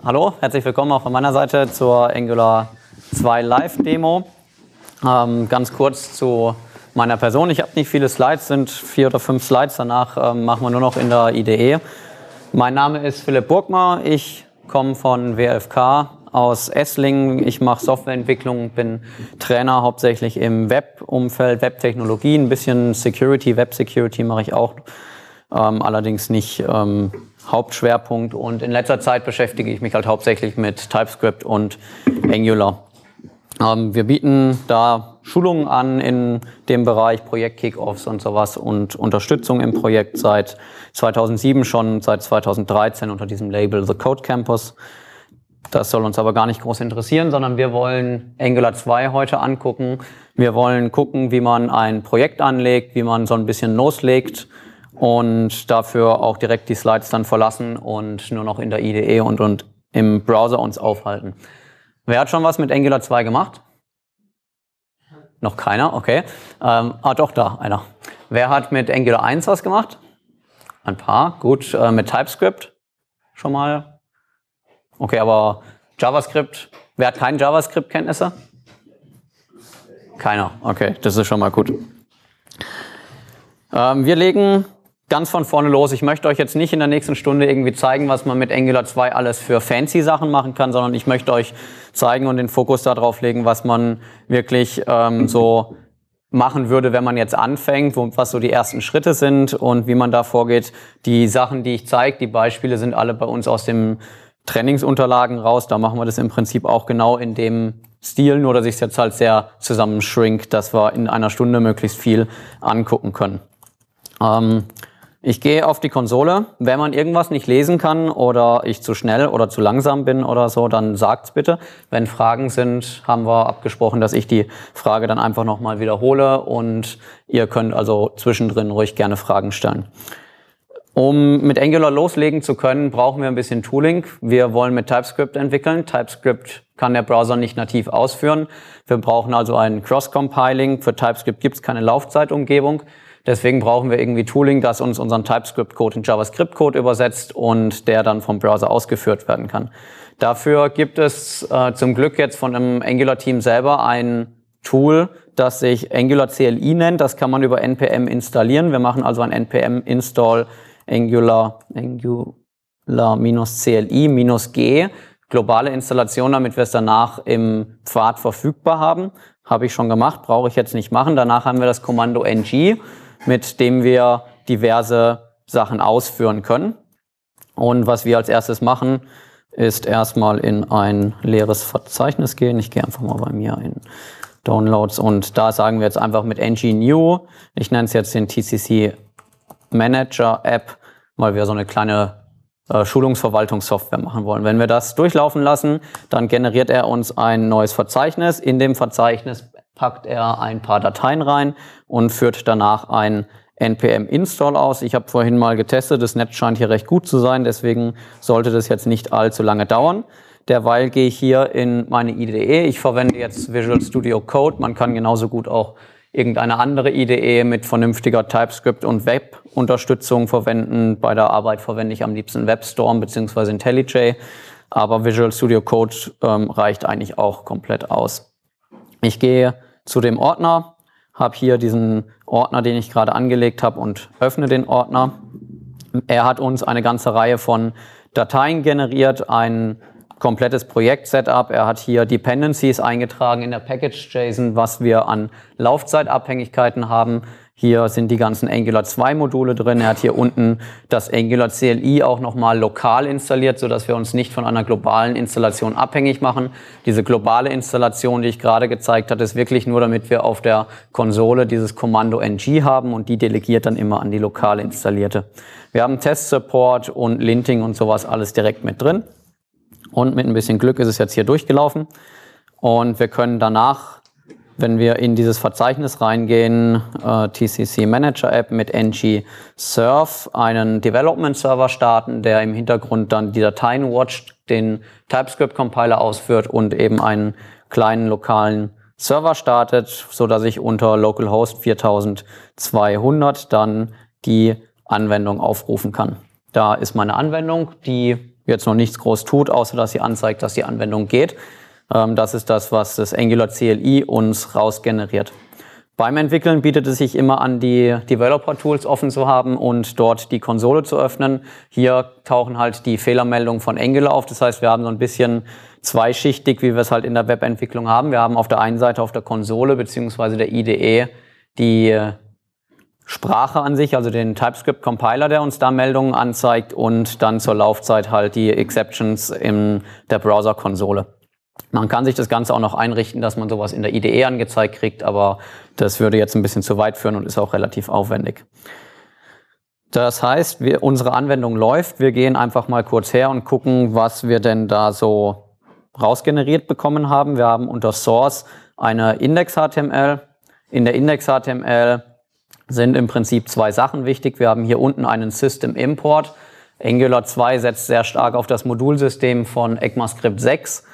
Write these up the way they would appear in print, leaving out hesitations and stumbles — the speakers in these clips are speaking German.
Hallo, herzlich willkommen auch von meiner Seite zur Angular 2 Live-Demo. Ganz kurz zu meiner Person. Ich habe nicht viele Slides, sind 4 oder 5 Slides. Danach machen wir nur noch in der IDE. Mein Name ist Philipp Burgmar. Ich komme von WFK aus Esslingen. Ich mache Softwareentwicklung, bin Trainer hauptsächlich im Web-Umfeld, Web-Technologie, ein bisschen Security, Web-Security mache ich auch, allerdings nicht Hauptschwerpunkt. Und in letzter Zeit beschäftige ich mich halt hauptsächlich mit TypeScript und Angular. Wir bieten da Schulungen an in dem Bereich Projekt-Kickoffs und sowas und Unterstützung im Projekt seit 2007 schon, seit 2013 unter diesem Label The Code Campus. Das soll uns aber gar nicht groß interessieren, sondern wir wollen Angular 2 heute angucken. Wir wollen gucken, wie man ein Projekt anlegt, wie man so ein bisschen loslegt und dafür auch direkt die Slides dann verlassen und nur noch in der IDE und im Browser uns aufhalten. Wer hat schon was mit Angular 2 gemacht? Noch keiner, okay. Doch, da, einer. Wer hat mit Angular 1 was gemacht? Ein paar, gut. Mit TypeScript schon mal? Okay, aber JavaScript, wer hat keine JavaScript-Kenntnisse? Keiner, okay, das ist schon mal gut. Wir legen ganz von vorne los. Ich möchte euch jetzt nicht in der nächsten Stunde irgendwie zeigen, was man mit Angular 2 alles für fancy Sachen machen kann, sondern ich möchte euch zeigen und den Fokus darauf legen, was man wirklich so machen würde, wenn man jetzt anfängt, was so die ersten Schritte sind und wie man da vorgeht. Die Sachen, die ich zeige, die Beispiele sind alle bei uns aus dem Trainingsunterlagen raus. Da machen wir das im Prinzip auch genau in dem Stil, nur dass ich es jetzt halt sehr zusammenschrink, dass wir in einer Stunde möglichst viel angucken können. Ich gehe auf die Konsole. Wenn man irgendwas nicht lesen kann oder ich zu schnell oder zu langsam bin oder so, dann sagt's bitte. Wenn Fragen sind, haben wir abgesprochen, dass ich die Frage dann einfach nochmal wiederhole und ihr könnt also zwischendrin ruhig gerne Fragen stellen. Um mit Angular loslegen zu können, brauchen wir ein bisschen Tooling. Wir wollen mit TypeScript entwickeln. TypeScript kann der Browser nicht nativ ausführen. Wir brauchen also ein Cross-Compiling. Für TypeScript gibt es keine Laufzeitumgebung. Deswegen brauchen wir irgendwie Tooling, das uns unseren TypeScript-Code in JavaScript-Code übersetzt und der dann vom Browser ausgeführt werden kann. Dafür gibt es zum Glück jetzt von einem Angular-Team selber ein Tool, das sich Angular CLI nennt. Das kann man über npm installieren. Wir machen also ein npm-install Angular-CLI-G, globale Installation, damit wir es danach im Pfad verfügbar haben. Habe ich schon gemacht, brauche ich jetzt nicht machen. Danach haben wir das Kommando ng, mit dem wir diverse Sachen ausführen können. Und was wir als erstes machen, ist erstmal in ein leeres Verzeichnis gehen. Ich gehe einfach mal bei mir in Downloads und da sagen wir jetzt einfach mit ng new, ich nenne es jetzt den TCC Manager App, weil wir so eine kleine Schulungsverwaltungssoftware machen wollen. Wenn wir das durchlaufen lassen, dann generiert er uns ein neues Verzeichnis. In dem Verzeichnis packt er ein paar Dateien rein und führt danach ein npm-install aus. Ich habe vorhin mal getestet, das Netz scheint hier recht gut zu sein, deswegen sollte das jetzt nicht allzu lange dauern. Derweil gehe ich hier in meine IDE. Ich verwende jetzt Visual Studio Code. Man kann genauso gut auch irgendeine andere IDE mit vernünftiger TypeScript und Web-Unterstützung verwenden. Bei der Arbeit verwende ich am liebsten WebStorm bzw. IntelliJ, aber Visual Studio Code reicht eigentlich auch komplett aus. Ich gehe zu dem Ordner, habe hier diesen Ordner, den ich gerade angelegt habe und öffne den Ordner. Er hat uns eine ganze Reihe von Dateien generiert, ein komplettes Projekt-Setup. Er hat hier Dependencies eingetragen in der Package.json, was wir an Laufzeitabhängigkeiten haben. Hier sind die ganzen Angular 2 Module drin. Er hat hier unten das Angular CLI auch nochmal lokal installiert, sodass wir uns nicht von einer globalen Installation abhängig machen. Diese globale Installation, die ich gerade gezeigt habe, ist wirklich nur, damit wir auf der Konsole dieses Kommando ng haben und die delegiert dann immer an die lokal installierte. Wir haben Test-Support und Linting und sowas alles direkt mit drin. Und mit ein bisschen Glück ist es jetzt hier durchgelaufen. Und wir können danach, wenn wir in dieses Verzeichnis reingehen, TCC Manager App mit ng serve, einen Development Server starten, der im Hintergrund dann die Dateien watcht, den TypeScript Compiler ausführt und eben einen kleinen lokalen Server startet, so dass ich unter localhost 4200 dann die Anwendung aufrufen kann. Da ist meine Anwendung, die jetzt noch nichts groß tut, außer dass sie anzeigt, dass die Anwendung geht. Das ist das, was das Angular CLI uns rausgeneriert. Beim Entwickeln bietet es sich immer an, die Developer-Tools offen zu haben und dort die Konsole zu öffnen. Hier tauchen halt die Fehlermeldungen von Angular auf. Das heißt, wir haben so ein bisschen zweischichtig, wie wir es halt in der Webentwicklung haben. Wir haben auf der einen Seite auf der Konsole bzw. der IDE die Sprache an sich, also den TypeScript-Compiler, der uns da Meldungen anzeigt, und dann zur Laufzeit halt die Exceptions in der Browser-Konsole. Man kann sich das Ganze auch noch einrichten, dass man sowas in der IDE angezeigt kriegt, aber das würde jetzt ein bisschen zu weit führen und ist auch relativ aufwendig. Das heißt, unsere Anwendung läuft. Wir gehen einfach mal kurz her und gucken, was wir denn da so rausgeneriert bekommen haben. Wir haben unter Source eine Index.html. In der Index.html sind im Prinzip zwei Sachen wichtig. Wir haben hier unten einen System Import. Angular 2 setzt sehr stark auf das Modulsystem von ECMAScript 6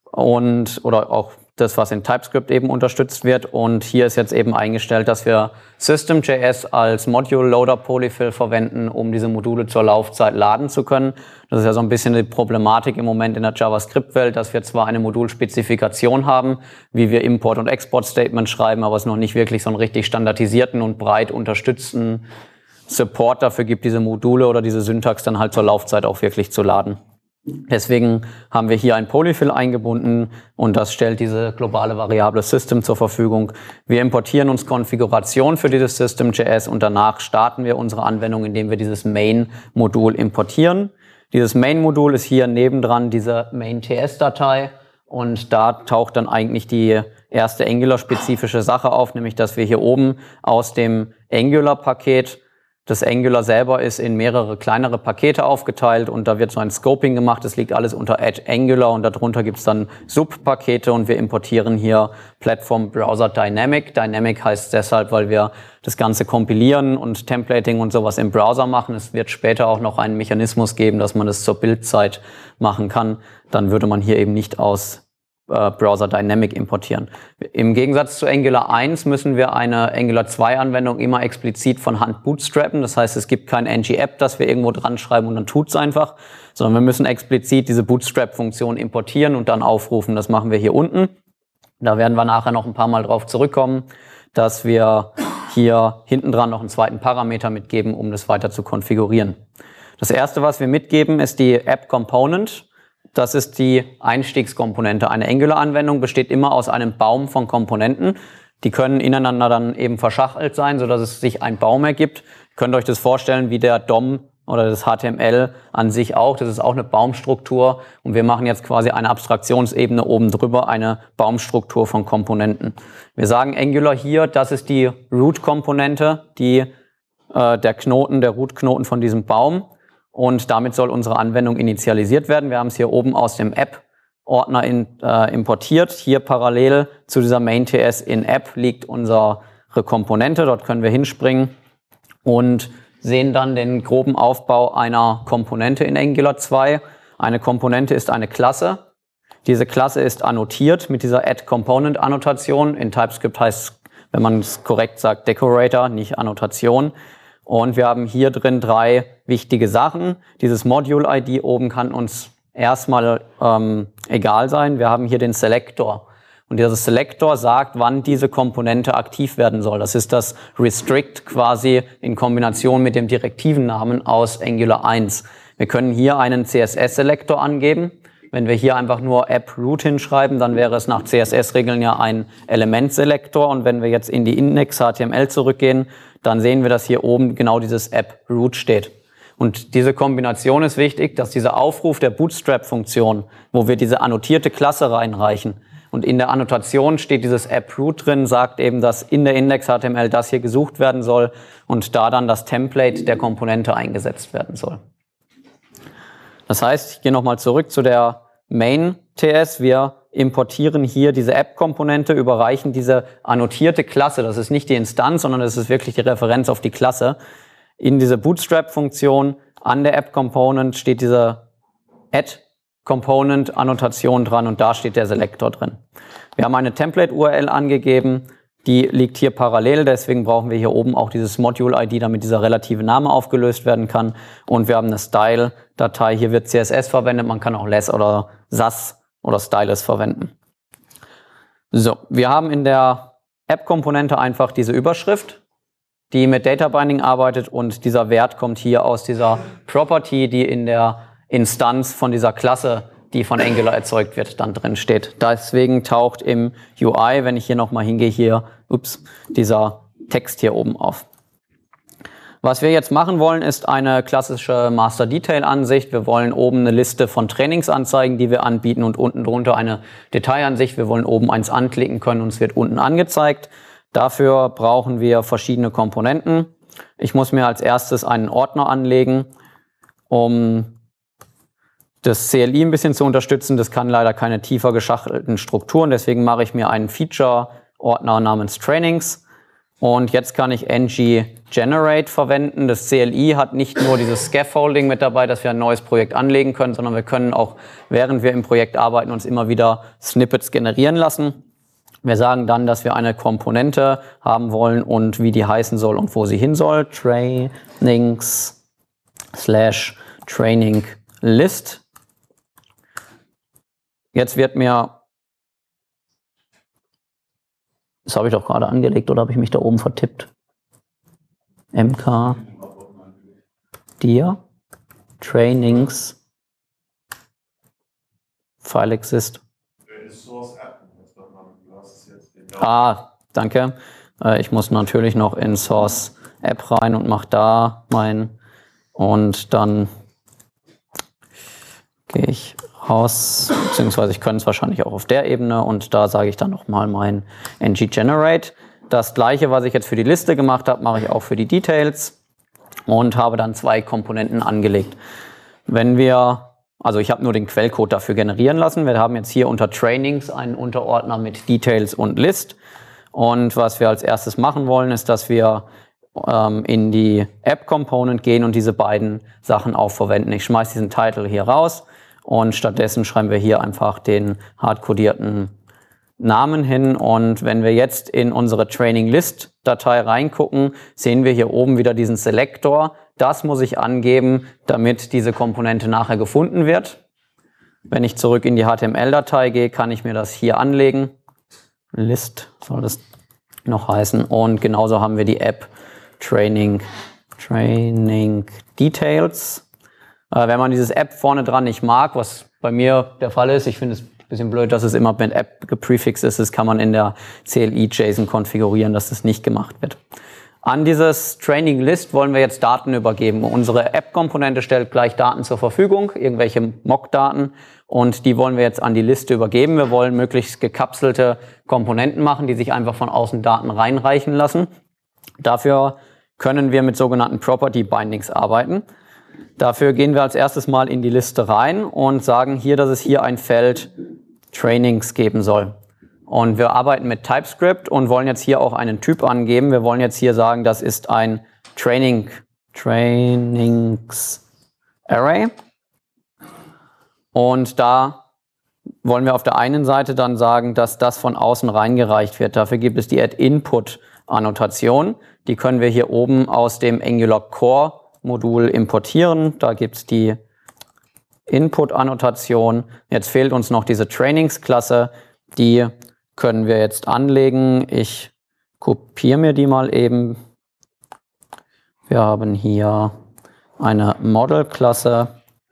oder auch das, was in TypeScript eben unterstützt wird. Und hier ist jetzt eben eingestellt, dass wir System.js als Module Loader Polyfill verwenden, um diese Module zur Laufzeit laden zu können. Das ist ja so ein bisschen die Problematik im Moment in der JavaScript-Welt, dass wir zwar eine Modulspezifikation haben, wie wir Import- und Export-Statements schreiben, aber es noch nicht wirklich so einen richtig standardisierten und breit unterstützten Support dafür gibt, diese Module oder diese Syntax dann halt zur Laufzeit auch wirklich zu laden. Deswegen haben wir hier ein Polyfill eingebunden und das stellt diese globale Variable System zur Verfügung. Wir importieren uns Konfiguration für dieses System.js und danach starten wir unsere Anwendung, indem wir dieses Main-Modul importieren. Dieses Main-Modul ist hier nebendran diese Main.ts-Datei und da taucht dann eigentlich die erste Angular-spezifische Sache auf, nämlich dass wir hier oben aus dem Angular-Paket, das Angular selber ist in mehrere kleinere Pakete aufgeteilt und da wird so ein Scoping gemacht. Das liegt alles unter Add Angular und darunter gibt es dann Subpakete und wir importieren hier Platform Browser Dynamic. Dynamic heißt deshalb, weil wir das Ganze kompilieren und Templating und sowas im Browser machen. Es wird später auch noch einen Mechanismus geben, dass man das zur Bildzeit machen kann. Dann würde man hier eben nicht aus Browser Dynamic importieren. Im Gegensatz zu Angular 1 müssen wir eine Angular 2 Anwendung immer explizit von Hand bootstrappen. Das heißt, es gibt kein ng-app, das wir irgendwo dran schreiben und dann tut's einfach, sondern wir müssen explizit diese Bootstrap-Funktion importieren und dann aufrufen. Das machen wir hier unten. Da werden wir nachher noch ein paar Mal drauf zurückkommen, dass wir hier hinten dran noch einen zweiten Parameter mitgeben, um das weiter zu konfigurieren. Das erste, was wir mitgeben, ist die App Component. Das ist die Einstiegskomponente. Eine Angular-Anwendung besteht immer aus einem Baum von Komponenten. Die können ineinander dann eben verschachtelt sein, sodass es sich ein Baum ergibt. Ihr könnt euch das vorstellen wie der DOM oder das HTML an sich auch. Das ist auch eine Baumstruktur. Und wir machen jetzt quasi eine Abstraktionsebene oben drüber, eine Baumstruktur von Komponenten. Wir sagen Angular hier, das ist die Root-Komponente, der Root-Knoten von diesem Baum. Und damit soll unsere Anwendung initialisiert werden. Wir haben es hier oben aus dem App-Ordner importiert. Hier parallel zu dieser Main.ts in App liegt unsere Komponente. Dort können wir hinspringen und sehen dann den groben Aufbau einer Komponente in Angular 2. Eine Komponente ist eine Klasse. Diese Klasse ist annotiert mit dieser Add-Component-Annotation. In TypeScript heißt es, wenn man es korrekt sagt, Decorator, nicht Annotation. Und wir haben hier drin 3 wichtige Sachen. Dieses Module-ID oben kann uns erstmal egal sein. Wir haben hier den Selector. Und dieser Selector sagt, wann diese Komponente aktiv werden soll. Das ist das Restrict quasi in Kombination mit dem Direktivennamen aus Angular 1. Wir können hier einen CSS-Selektor angeben. Wenn wir hier einfach nur App-Root hinschreiben, dann wäre es nach CSS-Regeln ja ein Element-Selektor. Und wenn wir jetzt in die Index.html zurückgehen, dann sehen wir, dass hier oben genau dieses App-Root steht. Und diese Kombination ist wichtig, dass dieser Aufruf der Bootstrap-Funktion, wo wir diese annotierte Klasse reinreichen, und in der Annotation steht dieses App-Root drin, sagt eben, dass in der Index.html das hier gesucht werden soll und da dann das Template der Komponente eingesetzt werden soll. Das heißt, ich gehe nochmal zurück zu der Main.ts. Wir importieren hier diese App-Komponente, überreichen diese annotierte Klasse, das ist nicht die Instanz, sondern das ist wirklich die Referenz auf die Klasse, in diese Bootstrap-Funktion. An der App-Component steht diese Add-Component-Annotation dran und da steht der Selektor drin. Wir haben eine Template-URL angegeben. die liegt hier parallel, deswegen brauchen wir hier oben auch dieses Module-ID, damit dieser relative Name aufgelöst werden kann. Und wir haben eine Style-Datei, hier wird CSS verwendet, man kann auch Less oder Sass oder Stylus verwenden. So, wir haben in der App-Komponente einfach diese Überschrift, die mit Data Binding arbeitet, und dieser Wert kommt hier aus dieser Property, die in der Instanz von dieser Klasse, die von Angular erzeugt wird, dann drin steht. Deswegen taucht im UI, wenn ich hier nochmal hingehe, hier, dieser Text hier oben auf. Was wir jetzt machen wollen, ist eine klassische Master-Detail-Ansicht. Wir wollen oben eine Liste von Trainings anzeigen, die wir anbieten, und unten drunter eine Detailansicht. Wir wollen oben eins anklicken können und es wird unten angezeigt. Dafür brauchen wir verschiedene Komponenten. Ich muss mir als erstes einen Ordner anlegen, um das CLI ein bisschen zu unterstützen. Das kann leider keine tiefer geschachtelten Strukturen, deswegen mache ich mir einen Feature-Ordner namens Trainings. Und jetzt kann ich ng-generate verwenden. Das CLI hat nicht nur dieses Scaffolding mit dabei, dass wir ein neues Projekt anlegen können, sondern wir können auch, während wir im Projekt arbeiten, uns immer wieder Snippets generieren lassen. Wir sagen dann, dass wir eine Komponente haben wollen und wie die heißen soll und wo sie hin soll. Trainings/training-list. Jetzt wird mir, das habe ich doch gerade angelegt, oder habe ich mich da oben vertippt? MK dir Trainings File exist. Danke. Ich muss natürlich noch in Source App rein und mache da und dann gehe ich raus, beziehungsweise ich könnte es wahrscheinlich auch auf der Ebene, und da sage ich dann nochmal mein ng-generate. Das gleiche, was ich jetzt für die Liste gemacht habe, mache ich auch für die Details und habe dann zwei Komponenten angelegt. Also ich habe nur den Quellcode dafür generieren lassen. Wir haben jetzt hier unter Trainings einen Unterordner mit Details und List. Und was wir als erstes machen wollen, ist, dass wir in die App-Component gehen und diese beiden Sachen auch verwenden. Ich schmeiße diesen Title hier raus und stattdessen schreiben wir hier einfach den hardcodierten Namen hin. Und wenn wir jetzt in unsere Training-List-Datei reingucken, sehen wir hier oben wieder diesen Selektor. Das muss ich angeben, damit diese Komponente nachher gefunden wird. Wenn ich zurück in die HTML-Datei gehe, kann ich mir das hier anlegen. List soll das noch heißen. Und genauso haben wir die App Training Details. Wenn man dieses App vorne dran nicht mag, was bei mir der Fall ist, ich finde es ein bisschen blöd, dass es immer mit App geprefixed ist, das kann man in der CLI-JSON konfigurieren, dass das nicht gemacht wird. An dieses Training List wollen wir jetzt Daten übergeben. Unsere App-Komponente stellt gleich Daten zur Verfügung, irgendwelche Mock-Daten, und die wollen wir jetzt an die Liste übergeben. Wir wollen möglichst gekapselte Komponenten machen, die sich einfach von außen Daten reinreichen lassen. Dafür können wir mit sogenannten Property Bindings arbeiten. Dafür gehen wir als erstes mal in die Liste rein und sagen hier, dass es hier ein Feld Trainings geben soll. Und wir arbeiten mit TypeScript und wollen jetzt hier auch einen Typ angeben. Wir wollen jetzt hier sagen, das ist ein Trainings Array. Und da wollen wir auf der einen Seite dann sagen, dass das von außen reingereicht wird. Dafür gibt es die add-input-Annotation. Die können wir hier oben aus dem Angular Core Modul importieren. Da gibt es die Input-Annotation. Jetzt fehlt uns noch diese Trainings-Klasse. Die können wir jetzt anlegen. Ich kopiere mir die mal eben. Wir haben hier eine Model-Klasse.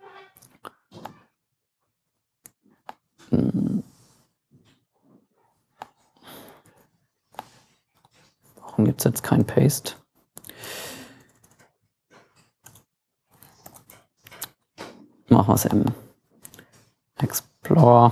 Warum gibt es jetzt kein Paste? Machen wir es im Explorer.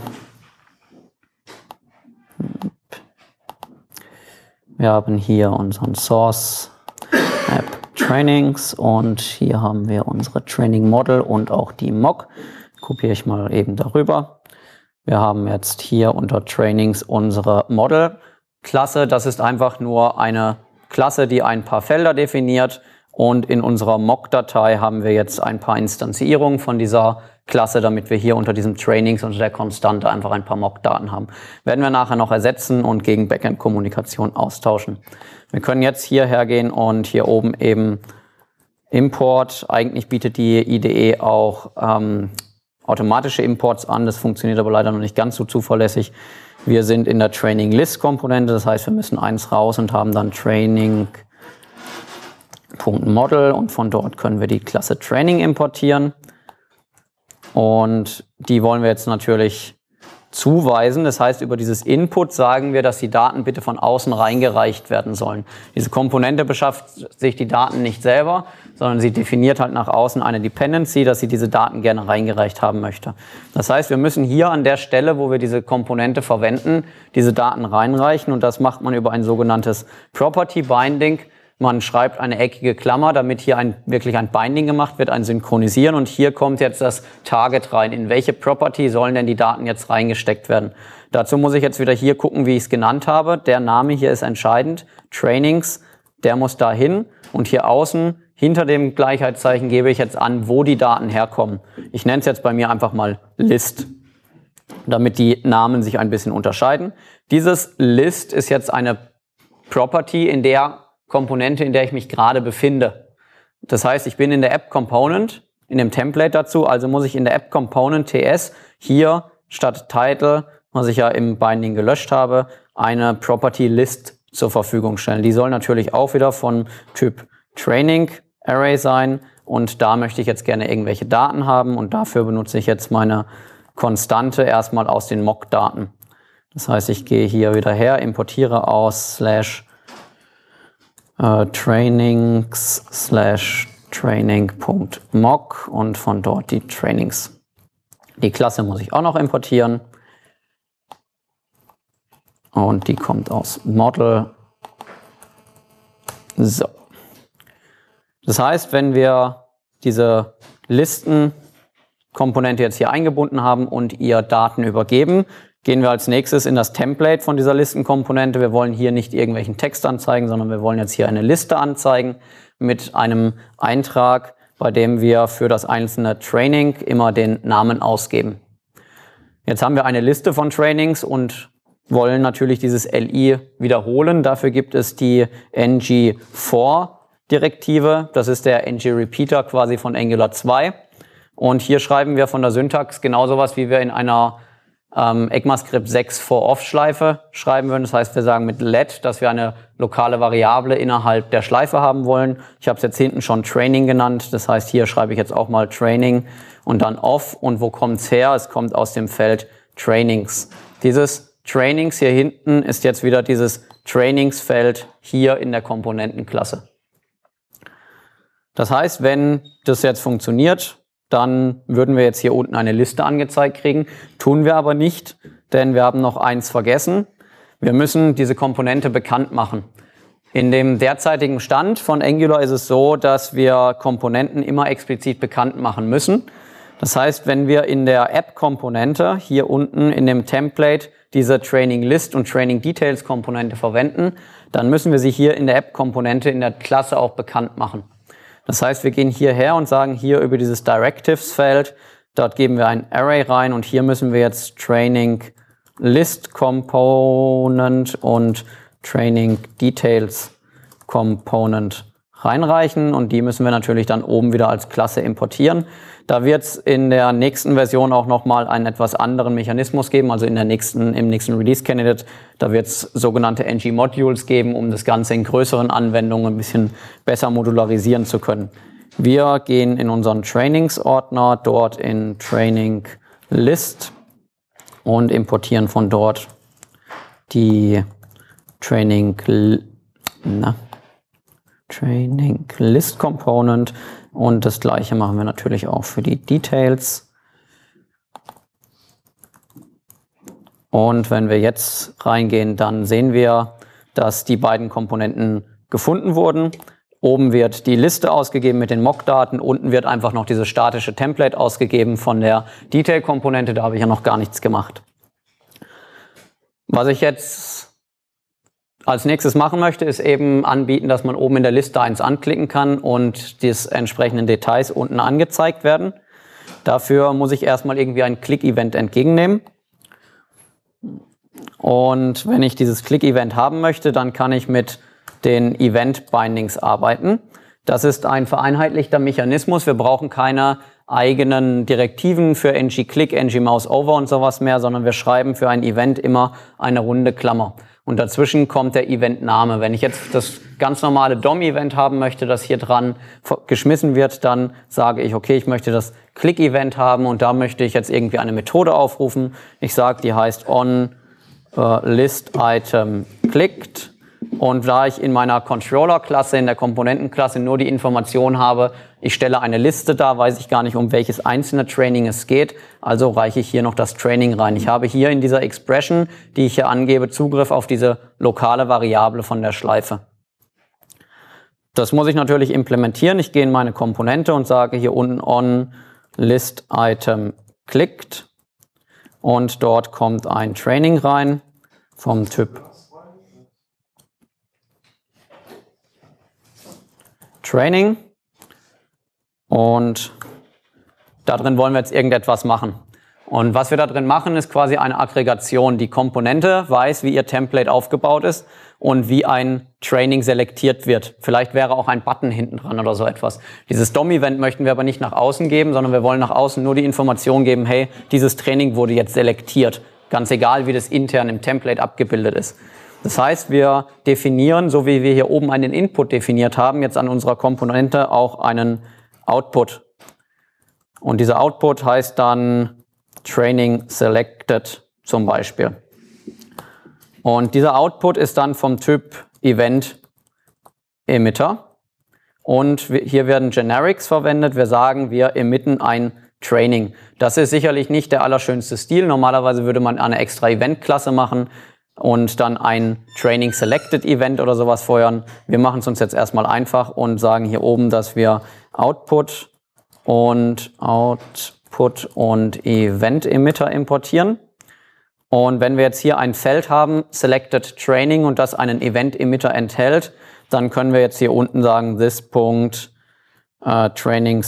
Wir haben hier unseren Source App Trainings und hier haben wir unsere Training Model und auch die Mock. Kopiere ich mal eben darüber. Wir haben jetzt hier unter Trainings unsere Model-Klasse. Das ist einfach nur eine Klasse, die ein paar Felder definiert Und in unserer Mock-Datei haben wir jetzt ein paar Instanzierungen von dieser Klasse, damit wir hier unter diesem Trainings unter der Konstante einfach ein paar Mock-Daten haben. Werden wir nachher noch ersetzen und gegen Backend-Kommunikation austauschen. Wir können jetzt hier hergehen und hier oben eben Import. Eigentlich bietet die IDE auch automatische Imports an. Das funktioniert aber leider noch nicht ganz so zuverlässig. Wir sind in der Training List Komponente. Das heißt, wir müssen eins raus und haben dann Training.model und von dort können wir die Klasse Training importieren. Und die wollen wir jetzt natürlich zuweisen. Das heißt, über dieses Input sagen wir, dass die Daten bitte von außen reingereicht werden sollen. Diese Komponente beschafft sich die Daten nicht selber, sondern sie definiert halt nach außen eine Dependency, dass sie diese Daten gerne reingereicht haben möchte. Das heißt, wir müssen hier an der Stelle, wo wir diese Komponente verwenden, diese Daten reinreichen und das macht man über ein sogenanntes Property Binding. Man schreibt eine eckige Klammer, damit hier wirklich ein Binding gemacht wird, ein Synchronisieren. Und hier kommt jetzt das Target rein. In welche Property sollen denn die Daten jetzt reingesteckt werden? Dazu muss ich jetzt wieder hier gucken, wie ich es genannt habe. Der Name hier ist entscheidend. Trainings, der muss da hin. Und hier außen, hinter dem Gleichheitszeichen, gebe ich jetzt an, wo die Daten herkommen. Ich nenne es jetzt bei mir einfach mal List, damit die Namen sich ein bisschen unterscheiden. Dieses List ist jetzt eine Property in der Komponente, in der ich mich gerade befinde. Das heißt, ich bin in der App Component, in dem Template dazu, also muss ich in der App Component TS hier statt Title, was ich ja im Binding gelöscht habe, eine Property List zur Verfügung stellen. Die soll natürlich auch wieder von Typ Training Array sein und da möchte ich jetzt gerne irgendwelche Daten haben und dafür benutze ich jetzt meine Konstante erstmal aus den Mock-Daten. Das heißt, ich gehe hier wieder her, importiere aus /trainings/training.mock und von dort die Trainings. Die Klasse muss ich auch noch importieren und die kommt aus Model. So. Das heißt, wenn wir diese Listenkomponente jetzt hier eingebunden haben und ihr Daten übergeben, gehen wir als nächstes in das Template von dieser Listenkomponente. Wir wollen hier nicht irgendwelchen Text anzeigen, sondern wir wollen jetzt hier eine Liste anzeigen mit einem Eintrag, bei dem wir für das einzelne Training immer den Namen ausgeben. Jetzt haben wir eine Liste von Trainings und wollen natürlich dieses LI wiederholen. Dafür gibt es die ng-for-Direktive. Das ist der ng-Repeater quasi von Angular 2. Und hier schreiben wir von der Syntax genau sowas, wie wir in einer ECMAScript 6 for-off-Schleife schreiben würden. Das heißt, wir sagen mit let, dass wir eine lokale Variable innerhalb der Schleife haben wollen. Ich habe es jetzt hinten schon Training genannt. Das heißt, hier schreibe ich jetzt auch mal Training und dann off. Und wo kommt es her? Es kommt aus dem Feld Trainings. Dieses Trainings hier hinten ist jetzt wieder dieses Trainingsfeld hier in der Komponentenklasse. Das heißt, wenn das jetzt funktioniert, dann würden wir jetzt hier unten eine Liste angezeigt kriegen. Tun wir aber nicht, denn wir haben noch eins vergessen. Wir müssen diese Komponente bekannt machen. In dem derzeitigen Stand von Angular ist es so, dass wir Komponenten immer explizit bekannt machen müssen. Das heißt, wenn wir in der App-Komponente hier unten in dem Template diese Training List und Training Details Komponente verwenden, dann müssen wir sie hier in der App-Komponente in der Klasse auch bekannt machen. Das heißt, wir gehen hierher und sagen hier über dieses Directives-Feld, dort geben wir ein Array rein und hier müssen wir jetzt Training List Component und Training Details Component reinreichen und die müssen wir natürlich dann oben wieder als Klasse importieren. Da wird es in der nächsten Version auch nochmal einen etwas anderen Mechanismus geben, also im nächsten Release Candidate, da wird es sogenannte ng-Modules geben, um das Ganze in größeren Anwendungen ein bisschen besser modularisieren zu können. Wir gehen in unseren Trainings-Ordner, dort in Training List und importieren von dort die Training List Component und das gleiche machen wir natürlich auch für die Details. Und wenn wir jetzt reingehen, dann sehen wir, dass die beiden Komponenten gefunden wurden. Oben wird die Liste ausgegeben mit den Mock-Daten, unten wird einfach noch dieses statische Template ausgegeben von der Detail-Komponente, da habe ich ja noch gar nichts gemacht. Was ich jetzt als nächstes machen möchte, ist eben anbieten, dass man oben in der Liste eins anklicken kann und die entsprechenden Details unten angezeigt werden. Dafür muss ich erstmal irgendwie ein Click-Event entgegennehmen. Und wenn ich dieses Click-Event haben möchte, dann kann ich mit den Event-Bindings arbeiten. Das ist ein vereinheitlichter Mechanismus. Wir brauchen keine eigenen Direktiven für ng-Click, ng-Mouse-Over und sowas mehr, sondern wir schreiben für ein Event immer eine runde Klammer. Und dazwischen kommt der Eventname. Wenn ich jetzt das ganz normale DOM-Event haben möchte, das hier dran geschmissen wird, dann sage ich, okay, ich möchte das Click-Event haben und da möchte ich jetzt irgendwie eine Methode aufrufen. Ich sage, die heißt onListItemClicked. Und da ich in meiner Controller-Klasse, in der Komponentenklasse nur die Information habe, ich stelle eine Liste dar, weiß ich gar nicht, um welches einzelne Training es geht. Also reiche ich hier noch das Training rein. Ich habe hier in dieser Expression, die ich hier angebe, Zugriff auf diese lokale Variable von der Schleife. Das muss ich natürlich implementieren. Ich gehe in meine Komponente und sage hier unten onListItemClicked. Und dort kommt ein Training rein vom Typ Training und da drin wollen wir jetzt irgendetwas machen. Und was wir da drin machen, ist quasi eine Aggregation. Die Komponente weiß, wie ihr Template aufgebaut ist und wie ein Training selektiert wird. Vielleicht wäre auch ein Button hinten dran oder so etwas. Dieses DOM-Event möchten wir aber nicht nach außen geben, sondern wir wollen nach außen nur die Information geben, hey, dieses Training wurde jetzt selektiert. Ganz egal, wie das intern im Template abgebildet ist. Das heißt, wir definieren, so wie wir hier oben einen Input definiert haben, jetzt an unserer Komponente auch einen Output. Und dieser Output heißt dann Training Selected zum Beispiel. Und dieser Output ist dann vom Typ Event Emitter. Und hier werden Generics verwendet. Wir sagen, wir emitten ein Training. Das ist sicherlich nicht der allerschönste Stil. Normalerweise würde man eine extra Event-Klasse machen und dann ein Training Selected Event oder sowas feuern. Wir machen es uns jetzt erstmal einfach und sagen hier oben, dass wir Output und Event Emitter importieren. Und wenn wir jetzt hier ein Feld haben, Selected Training, und das einen Event Emitter enthält, dann können wir jetzt hier unten sagen, Training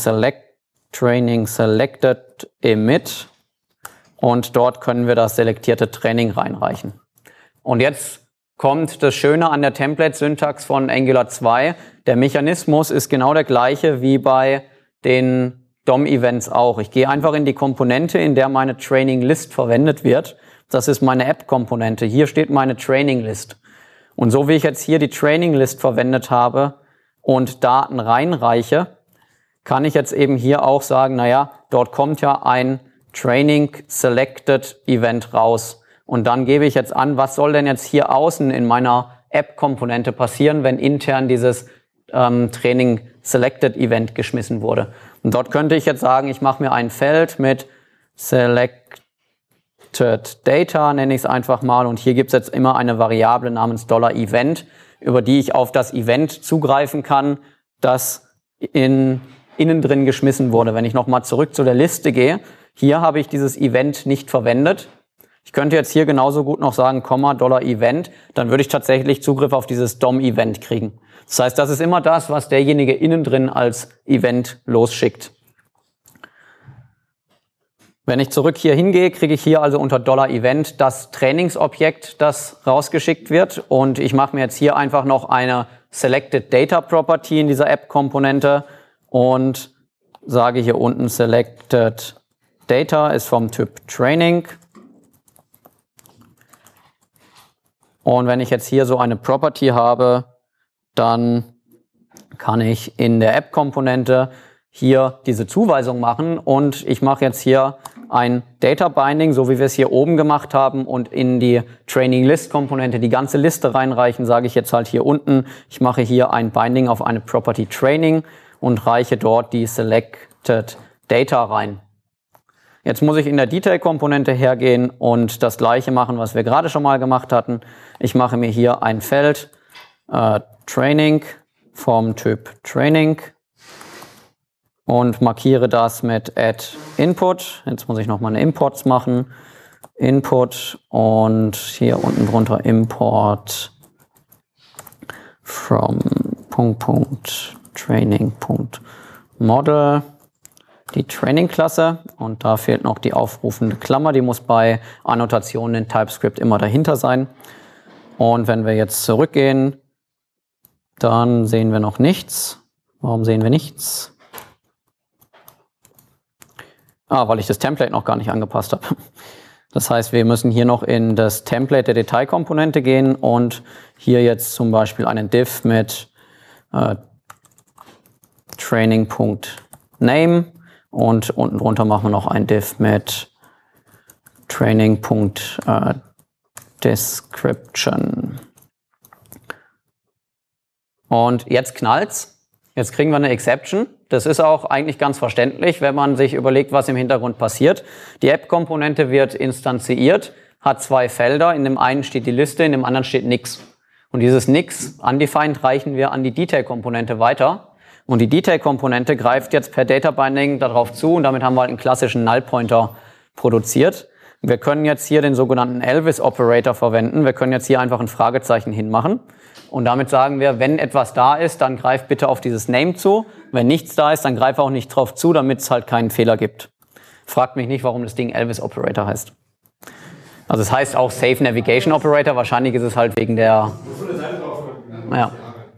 Selected Emit, und dort können wir das selektierte Training reinreichen. Und jetzt kommt das Schöne an der Template-Syntax von Angular 2. Der Mechanismus ist genau der gleiche wie bei den DOM-Events auch. Ich gehe einfach in die Komponente, in der meine Training-List verwendet wird. Das ist meine App-Komponente. Hier steht meine Training-List. Und so wie ich jetzt hier die Training-List verwendet habe und Daten reinreiche, kann ich jetzt eben hier auch sagen, naja, dort kommt ja ein Training Selected Event raus. Und dann gebe ich jetzt an, was soll denn jetzt hier außen in meiner App-Komponente passieren, wenn intern dieses Training Selected Event geschmissen wurde. Und dort könnte ich jetzt sagen, ich mache mir ein Feld mit Selected Data, nenne ich es einfach mal. Und hier gibt es jetzt immer eine Variable namens $Event, über die ich auf das Event zugreifen kann, das innen drin geschmissen wurde. Wenn ich nochmal zurück zu der Liste gehe, hier habe ich dieses Event nicht verwendet. Ich könnte jetzt hier genauso gut noch sagen, $Event, dann würde ich tatsächlich Zugriff auf dieses DOM-Event kriegen. Das heißt, das ist immer das, was derjenige innen drin als Event losschickt. Wenn ich zurück hier hingehe, kriege ich hier also unter $Event das Trainingsobjekt, das rausgeschickt wird. Und ich mache mir jetzt hier einfach noch eine Selected Data Property in dieser App-Komponente und sage hier unten Selected Data ist vom Typ Training. Und wenn ich jetzt hier so eine Property habe, dann kann ich in der App-Komponente hier diese Zuweisung machen und ich mache jetzt hier ein Data Binding, so wie wir es hier oben gemacht haben, und in die Training List Komponente die ganze Liste reinreichen, sage ich jetzt halt hier unten, ich mache hier ein Binding auf eine Property Training und reiche dort die Selected Data rein. Jetzt muss ich in der Detail-Komponente hergehen und das gleiche machen, was wir gerade schon mal gemacht hatten. Ich mache mir hier ein Feld Training vom Typ Training und markiere das mit Add Input. Jetzt muss ich noch meine Imports machen. Input und hier unten drunter Import from Training.Model die Training-Klasse und da fehlt noch die aufrufende Klammer, die muss bei Annotationen in TypeScript immer dahinter sein. Und wenn wir jetzt zurückgehen, dann sehen wir noch nichts. Warum sehen wir nichts? Weil ich das Template noch gar nicht angepasst habe. Das heißt, wir müssen hier noch in das Template der Detailkomponente gehen und hier jetzt zum Beispiel einen Div mit Training.Name und unten drunter machen wir noch ein Div mit Training.Description. Und jetzt knallt's. Jetzt kriegen wir eine Exception. Das ist auch eigentlich ganz verständlich, wenn man sich überlegt, was im Hintergrund passiert. Die App-Komponente wird instanziert, hat zwei Felder. In dem einen steht die Liste, in dem anderen steht nix. Und dieses nix, undefined, reichen wir an die Detail-Komponente weiter. Und die Detail-Komponente greift jetzt per Data Binding darauf zu und damit haben wir halt einen klassischen Null-Pointer produziert. Wir können jetzt hier den sogenannten Elvis-Operator verwenden. Wir können jetzt hier einfach ein Fragezeichen hinmachen. Und damit sagen wir, wenn etwas da ist, dann greif bitte auf dieses Name zu. Wenn nichts da ist, dann greif auch nicht drauf zu, damit es halt keinen Fehler gibt. Fragt mich nicht, warum das Ding Elvis Operator heißt. Also es heißt auch Safe Navigation Operator. Wahrscheinlich ist es halt wegen der... Ja.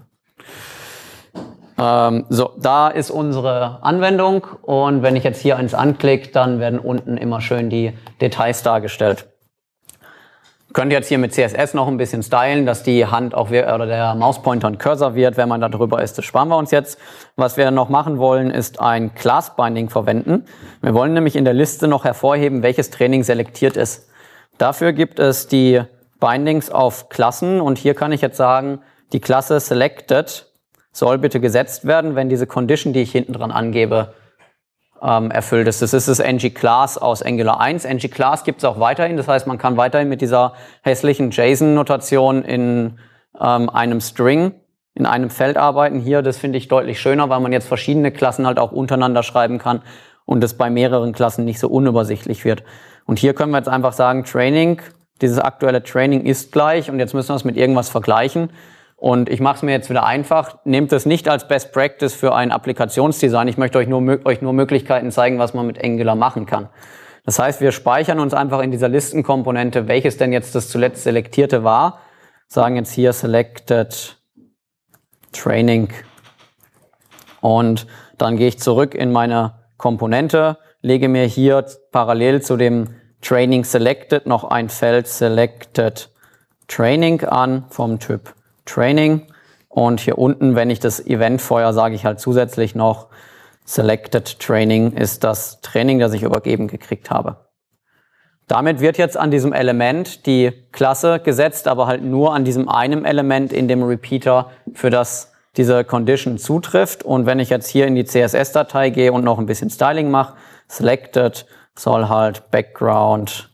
So, da ist unsere Anwendung. Und wenn ich jetzt hier eins anklicke, dann werden unten immer schön die Details dargestellt. Könnt ihr jetzt hier mit CSS noch ein bisschen stylen, dass die Hand auch oder der Mauspointer ein Cursor wird, wenn man da drüber ist. Das sparen wir uns jetzt. Was wir noch machen wollen, ist ein Class Binding verwenden. Wir wollen nämlich in der Liste noch hervorheben, welches Training selektiert ist. Dafür gibt es die Bindings auf Klassen und hier kann ich jetzt sagen, die Klasse Selected soll bitte gesetzt werden, wenn diese Condition, die ich hinten dran angebe, erfüllt ist. Das ist das ngClass aus Angular 1. ngClass gibt es auch weiterhin. Das heißt, man kann weiterhin mit dieser hässlichen JSON-Notation in einem String, in einem Feld arbeiten. Hier, das finde ich deutlich schöner, weil man jetzt verschiedene Klassen halt auch untereinander schreiben kann und es bei mehreren Klassen nicht so unübersichtlich wird. Und hier können wir jetzt einfach sagen, Training, dieses aktuelle Training ist gleich und jetzt müssen wir es mit irgendwas vergleichen. Und ich mache es mir jetzt wieder einfach. Nehmt es nicht als Best Practice für ein Applikationsdesign. Ich möchte euch nur Möglichkeiten zeigen, was man mit Angular machen kann. Das heißt, wir speichern uns einfach in dieser Listenkomponente, welches denn jetzt das zuletzt selektierte war. Sagen jetzt hier Selected Training. Und dann gehe ich zurück in meine Komponente, lege mir hier parallel zu dem Training Selected noch ein Feld Selected Training an vom Typ Training und hier unten, wenn ich das Event feuere, sage ich halt zusätzlich noch Selected Training ist das Training, das ich übergeben gekriegt habe. Damit wird jetzt an diesem Element die Klasse gesetzt, aber halt nur an diesem einem Element in dem Repeater, für das diese Condition zutrifft. Und wenn ich jetzt hier in die CSS-Datei gehe und noch ein bisschen Styling mache, Selected soll halt Background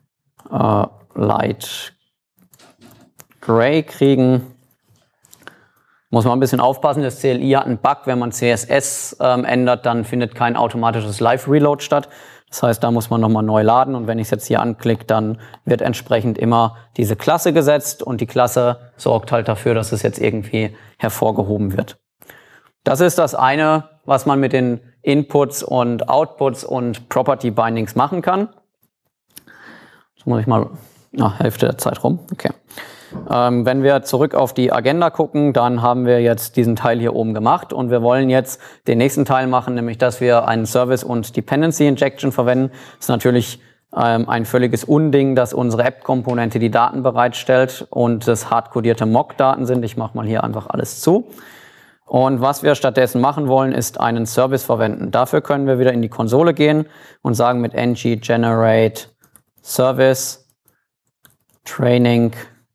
Light Gray kriegen. Muss man ein bisschen aufpassen, das CLI hat einen Bug, wenn man CSS ändert, dann findet kein automatisches Live-Reload statt. Das heißt, da muss man nochmal neu laden und wenn ich es jetzt hier anklicke, dann wird entsprechend immer diese Klasse gesetzt und die Klasse sorgt halt dafür, dass es jetzt irgendwie hervorgehoben wird. Das ist das eine, was man mit den Inputs und Outputs und Property Bindings machen kann. Jetzt muss ich mal, Hälfte der Zeit rum, okay. Wenn wir zurück auf die Agenda gucken, dann haben wir jetzt diesen Teil hier oben gemacht und wir wollen jetzt den nächsten Teil machen, nämlich dass wir einen Service- und Dependency Injection verwenden. Das ist natürlich ein völliges Unding, dass unsere App-Komponente die Daten bereitstellt und das hardcodierte Mock-Daten sind. Ich mache mal hier einfach alles zu. Und was wir stattdessen machen wollen, ist einen Service verwenden. Dafür können wir wieder in die Konsole gehen und sagen mit ng generate service training,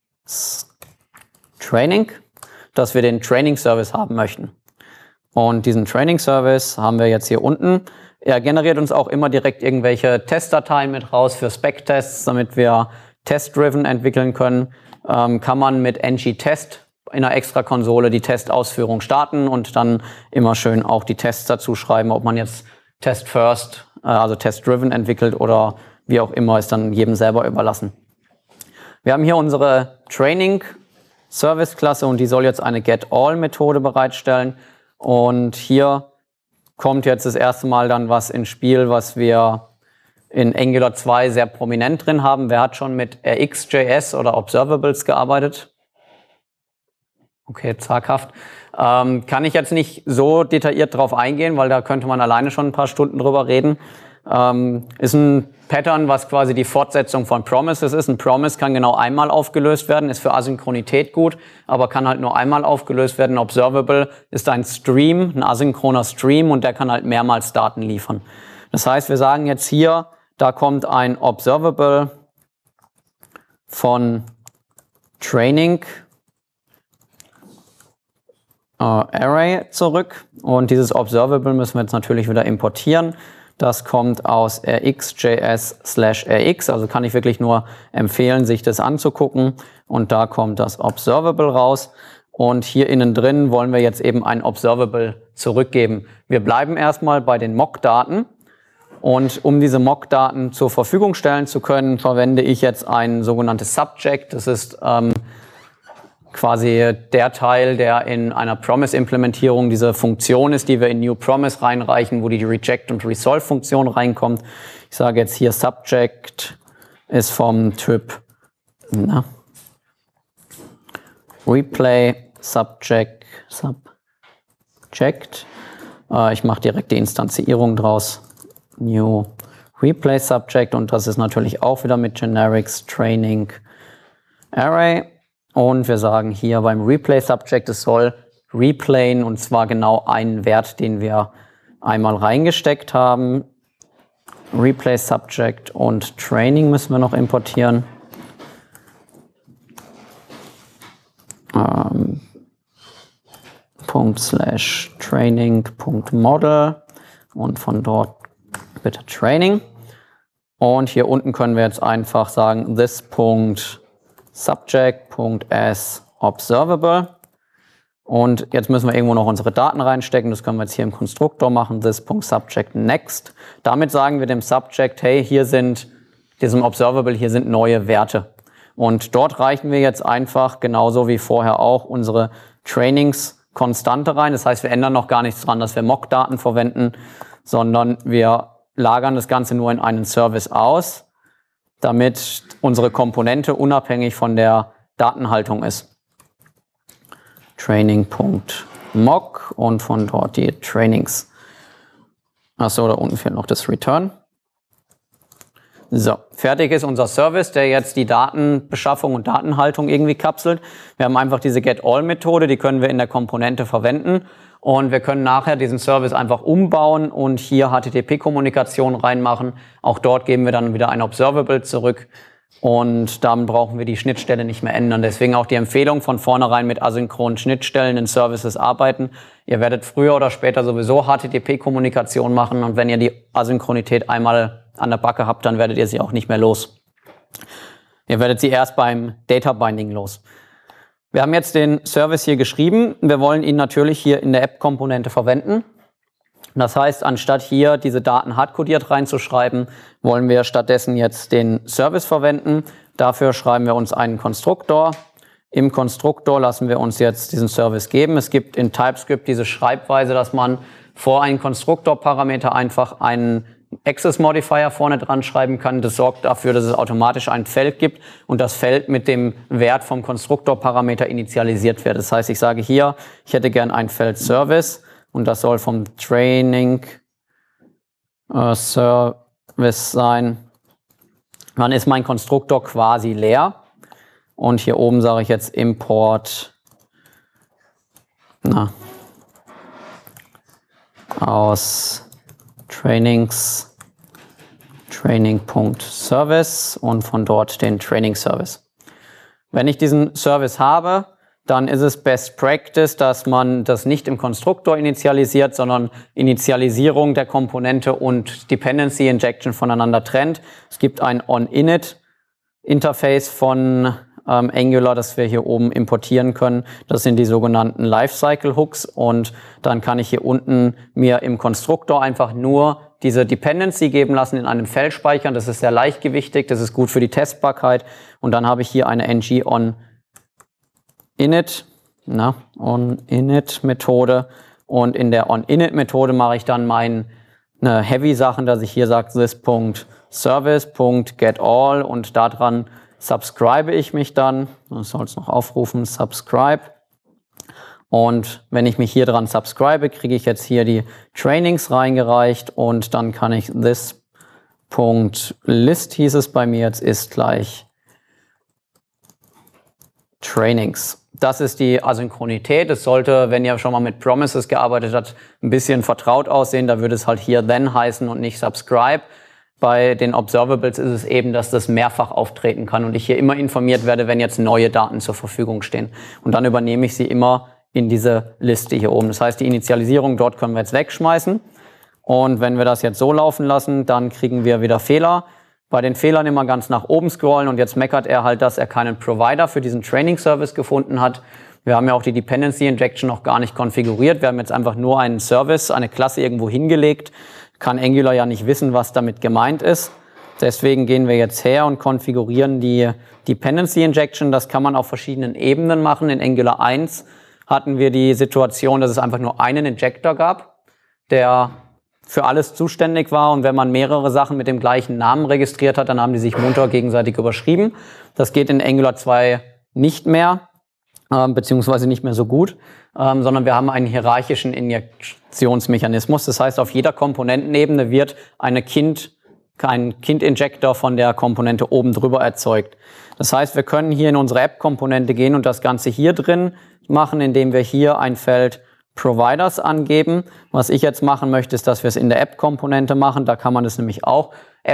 dass wir den Training Service haben möchten. Und diesen Training Service haben wir jetzt hier unten. Er generiert uns auch immer direkt irgendwelche Testdateien mit raus für Spec-Tests, damit wir Test-Driven entwickeln können. Kann man mit ng-test in einer extra Konsole die Testausführung starten und dann immer schön auch die Tests dazu schreiben, ob man jetzt Test-First, also Test-Driven entwickelt oder wie auch immer, ist dann jedem selber überlassen. Wir haben hier unsere Training Service-Klasse und die soll jetzt eine GetAll-Methode bereitstellen. Und hier kommt jetzt das erste Mal dann was ins Spiel, was wir in Angular 2 sehr prominent drin haben. Wer hat schon mit RxJS oder Observables gearbeitet? Okay, zaghaft. Kann ich jetzt nicht so detailliert drauf eingehen, weil da könnte man alleine schon ein paar Stunden drüber reden. Ist ein Pattern, was quasi die Fortsetzung von Promises ist. Ein Promise kann genau einmal aufgelöst werden, ist für Asynchronität gut, aber kann halt nur einmal aufgelöst werden. Observable ist ein Stream, ein asynchroner Stream und der kann halt mehrmals Daten liefern. Das heißt, wir sagen jetzt hier, da kommt ein Observable von Training Array zurück und dieses Observable müssen wir jetzt natürlich wieder importieren. Das kommt aus rxjs/rx, also kann ich wirklich nur empfehlen, sich das anzugucken. Und da kommt das Observable raus. Und hier innen drin wollen wir jetzt eben ein Observable zurückgeben. Wir bleiben erstmal bei den Mock-Daten. Und um diese Mock-Daten zur Verfügung stellen zu können, verwende ich jetzt ein sogenanntes Subject. Das ist quasi der Teil, der in einer Promise-Implementierung diese Funktion ist, die wir in New Promise reinreichen, wo die Reject- und Resolve-Funktion reinkommt. Ich sage jetzt hier Subject ist vom Typ Replay Subject. Ich mache direkt die Instanzierung draus. New Replay Subject und das ist natürlich auch wieder mit Generics Training Array. Und wir sagen hier beim Replay Subject, es soll replayen und zwar genau einen Wert, den wir einmal reingesteckt haben. Replay Subject und Training müssen wir noch importieren. /training.model und von dort bitte Training. Und hier unten können wir jetzt einfach sagen this.subject.asObservable. Und jetzt müssen wir irgendwo noch unsere Daten reinstecken. Das können wir jetzt hier im Konstruktor machen, this.subject_next. Damit sagen wir dem Subject, hey, diesem Observable, hier sind neue Werte. Und dort reichen wir jetzt einfach, genauso wie vorher auch, unsere Trainingskonstante rein. Das heißt, wir ändern noch gar nichts dran, dass wir Mock-Daten verwenden, sondern wir lagern das Ganze nur in einen Service aus, damit unsere Komponente unabhängig von der Datenhaltung ist. Training.mock und von dort die Trainings. Achso, da unten fehlt noch das Return. So, fertig ist unser Service, der jetzt die Datenbeschaffung und Datenhaltung irgendwie kapselt. Wir haben einfach diese GetAll-Methode, die können wir in der Komponente verwenden. Und wir können nachher diesen Service einfach umbauen und hier HTTP-Kommunikation reinmachen. Auch dort geben wir dann wieder ein Observable zurück. Und dann brauchen wir die Schnittstelle nicht mehr ändern. Deswegen auch die Empfehlung von vornherein mit asynchronen Schnittstellen in Services arbeiten. Ihr werdet früher oder später sowieso HTTP-Kommunikation machen und wenn ihr die Asynchronität einmal an der Backe habt, dann werdet ihr sie auch nicht mehr los. Ihr werdet sie erst beim Data Binding los. Wir haben jetzt den Service hier geschrieben. Wir wollen ihn natürlich hier in der App-Komponente verwenden. Das heißt, anstatt hier diese Daten hardcodiert reinzuschreiben, wollen wir stattdessen jetzt den Service verwenden. Dafür schreiben wir uns einen Konstruktor. Im Konstruktor lassen wir uns jetzt diesen Service geben. Es gibt in TypeScript diese Schreibweise, dass man vor einen Konstruktorparameter einfach einen Access Modifier vorne dran schreiben kann. Das sorgt dafür, dass es automatisch ein Feld gibt und das Feld mit dem Wert vom Konstruktorparameter initialisiert wird. Das heißt, ich sage hier, ich hätte gern ein Feld Service und das soll vom Training Service sein. Dann ist mein Konstruktor quasi leer und hier oben sage ich jetzt Import aus Training.service und von dort den Training Service. Wenn ich diesen Service habe, dann ist es Best Practice, dass man das nicht im Konstruktor initialisiert, sondern Initialisierung der Komponente und Dependency Injection voneinander trennt. Es gibt ein On-Init-Interface von Angular, das wir hier oben importieren können. Das sind die sogenannten Lifecycle Hooks und dann kann ich hier unten mir im Konstruktor einfach nur diese Dependency geben lassen in einem Feld speichern. Das ist sehr leichtgewichtig, das ist gut für die Testbarkeit und dann habe ich hier eine ng on onInit, onInit-Methode. Und in der onInit-Methode mache ich dann meine Heavy-Sachen, dass ich hier sage, this.service.getAll und daran subscribe ich mich dann. Das soll es noch aufrufen, subscribe. Und wenn ich mich hier dran subscribe, kriege ich jetzt hier die Trainings reingereicht und dann kann ich this.list hieß es bei mir, jetzt ist gleich Trainings. Das ist die Asynchronität. Es sollte, wenn ihr schon mal mit Promises gearbeitet habt, ein bisschen vertraut aussehen. Da würde es halt hier then heißen und nicht subscribe. Bei den Observables ist es eben, dass das mehrfach auftreten kann und ich hier immer informiert werde, wenn jetzt neue Daten zur Verfügung stehen. Und dann übernehme ich sie immer in diese Liste hier oben. Das heißt, die Initialisierung dort können wir jetzt wegschmeißen. Und wenn wir das jetzt so laufen lassen, dann kriegen wir wieder Fehler. Bei den Fehlern immer ganz nach oben scrollen und jetzt meckert er halt, dass er keinen Provider für diesen Training Service gefunden hat. Wir haben ja auch die Dependency Injection noch gar nicht konfiguriert. Wir haben jetzt einfach nur einen Service, eine Klasse irgendwo hingelegt. Kann Angular ja nicht wissen, was damit gemeint ist. Deswegen gehen wir jetzt her und konfigurieren die Dependency Injection. Das kann man auf verschiedenen Ebenen machen. In Angular 1 hatten wir die Situation, dass es einfach nur einen Injector gab, der für alles zuständig war. Und wenn man mehrere Sachen mit dem gleichen Namen registriert hat, dann haben die sich munter gegenseitig überschrieben. Das geht in Angular 2 nicht mehr, beziehungsweise nicht mehr so gut, sondern wir haben einen hierarchischen Injektionsmechanismus. Das heißt, auf jeder Komponentenebene wird ein Kind-Injector von der Komponente oben drüber erzeugt. Das heißt, wir können hier in unsere App-Komponente gehen und das Ganze hier drin machen, indem wir hier ein Feld Providers angeben. Was ich jetzt machen möchte, ist, dass wir es in der App-Komponente machen. Da kann man es nämlich auch